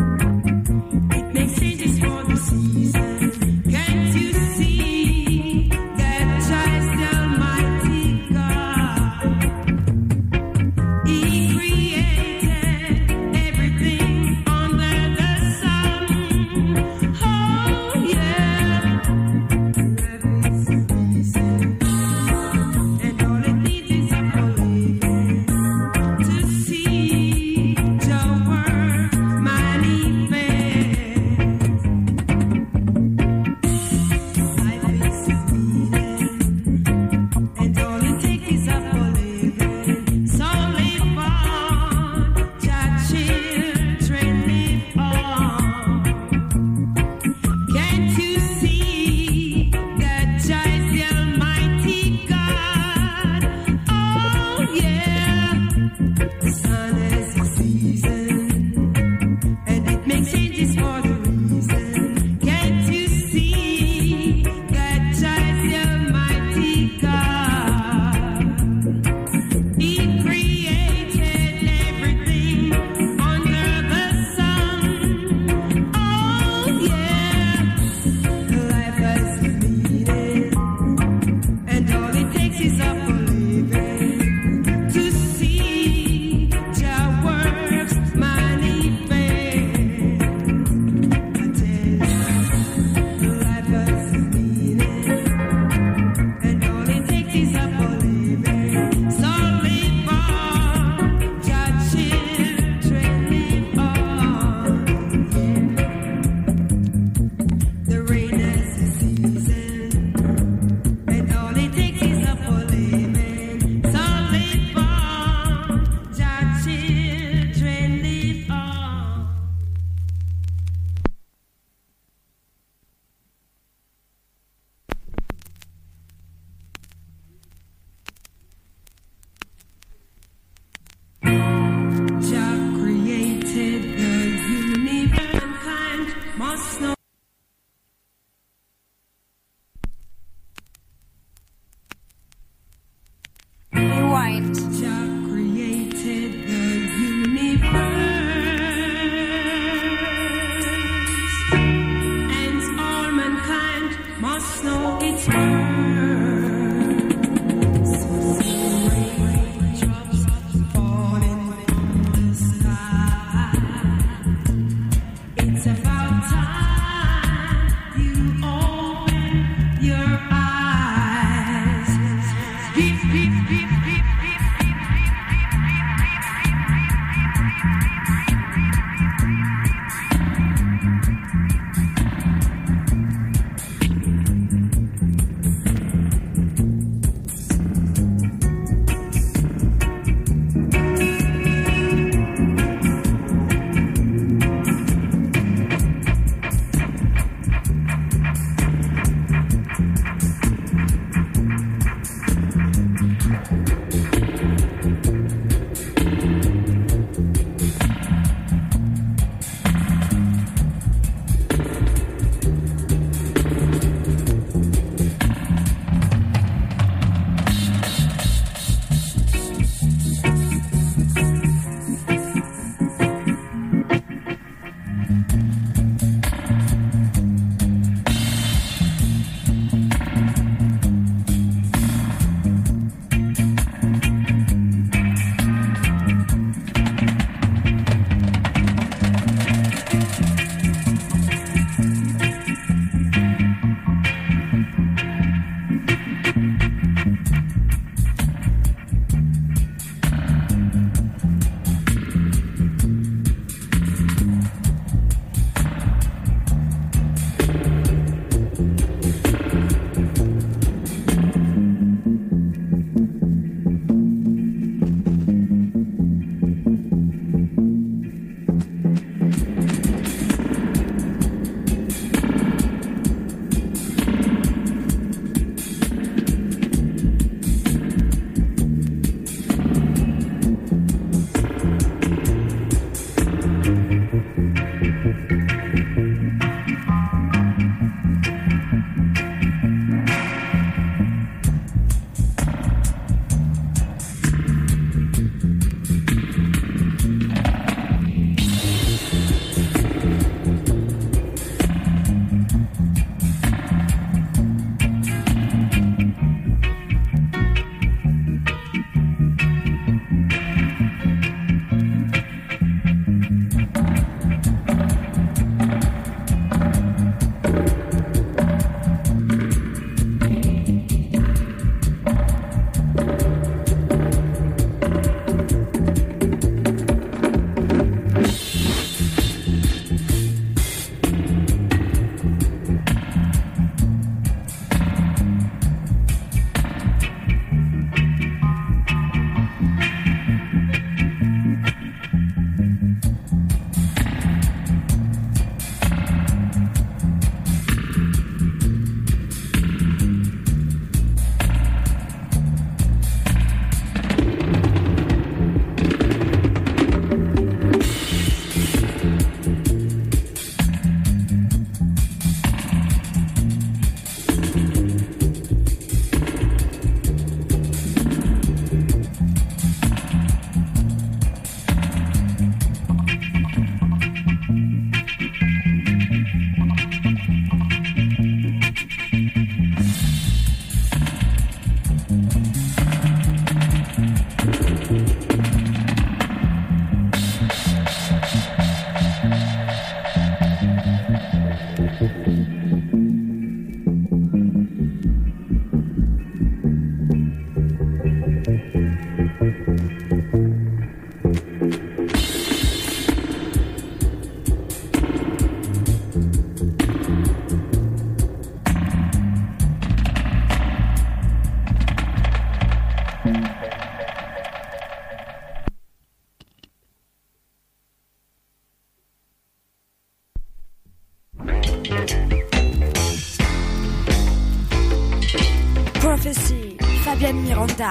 Fabienne Miranda.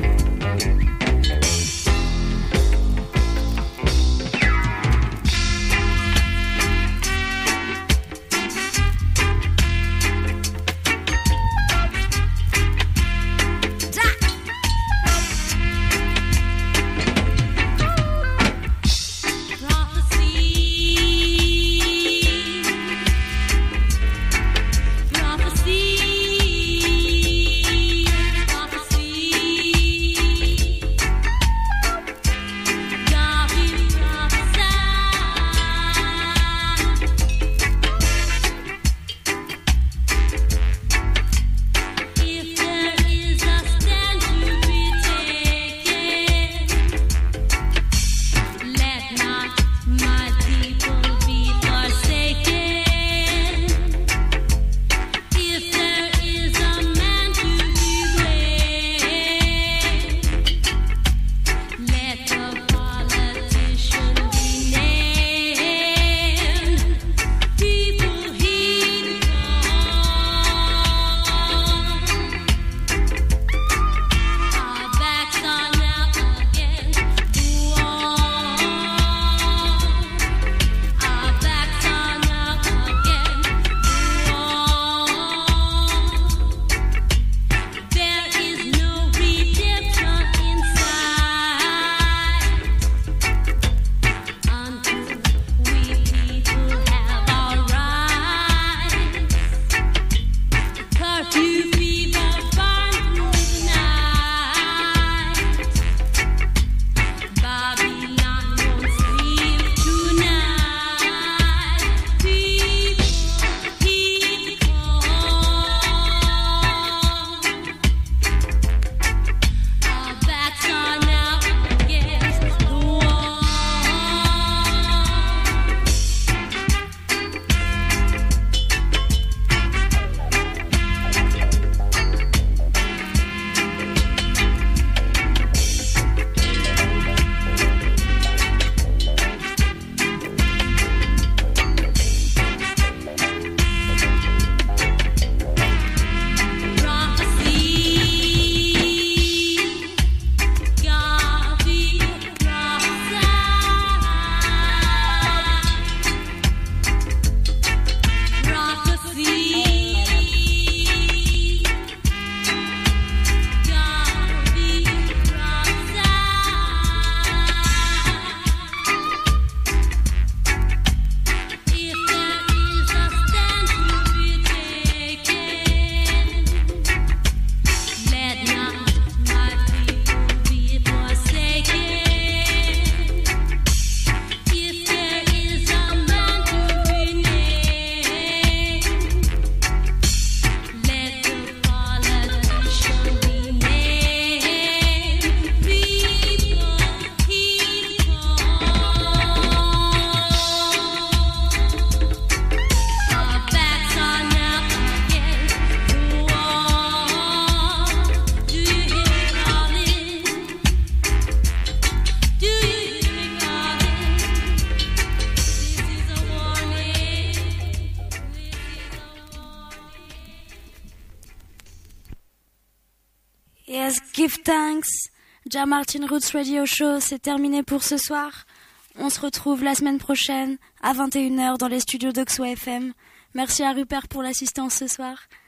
Yes, give thanks. Ja Martin Roots Radio Show, c'est terminé pour ce soir. On se retrouve la semaine prochaine à 21h dans les studios d'Oxo FM. Merci à Rupert pour l'assistance ce soir.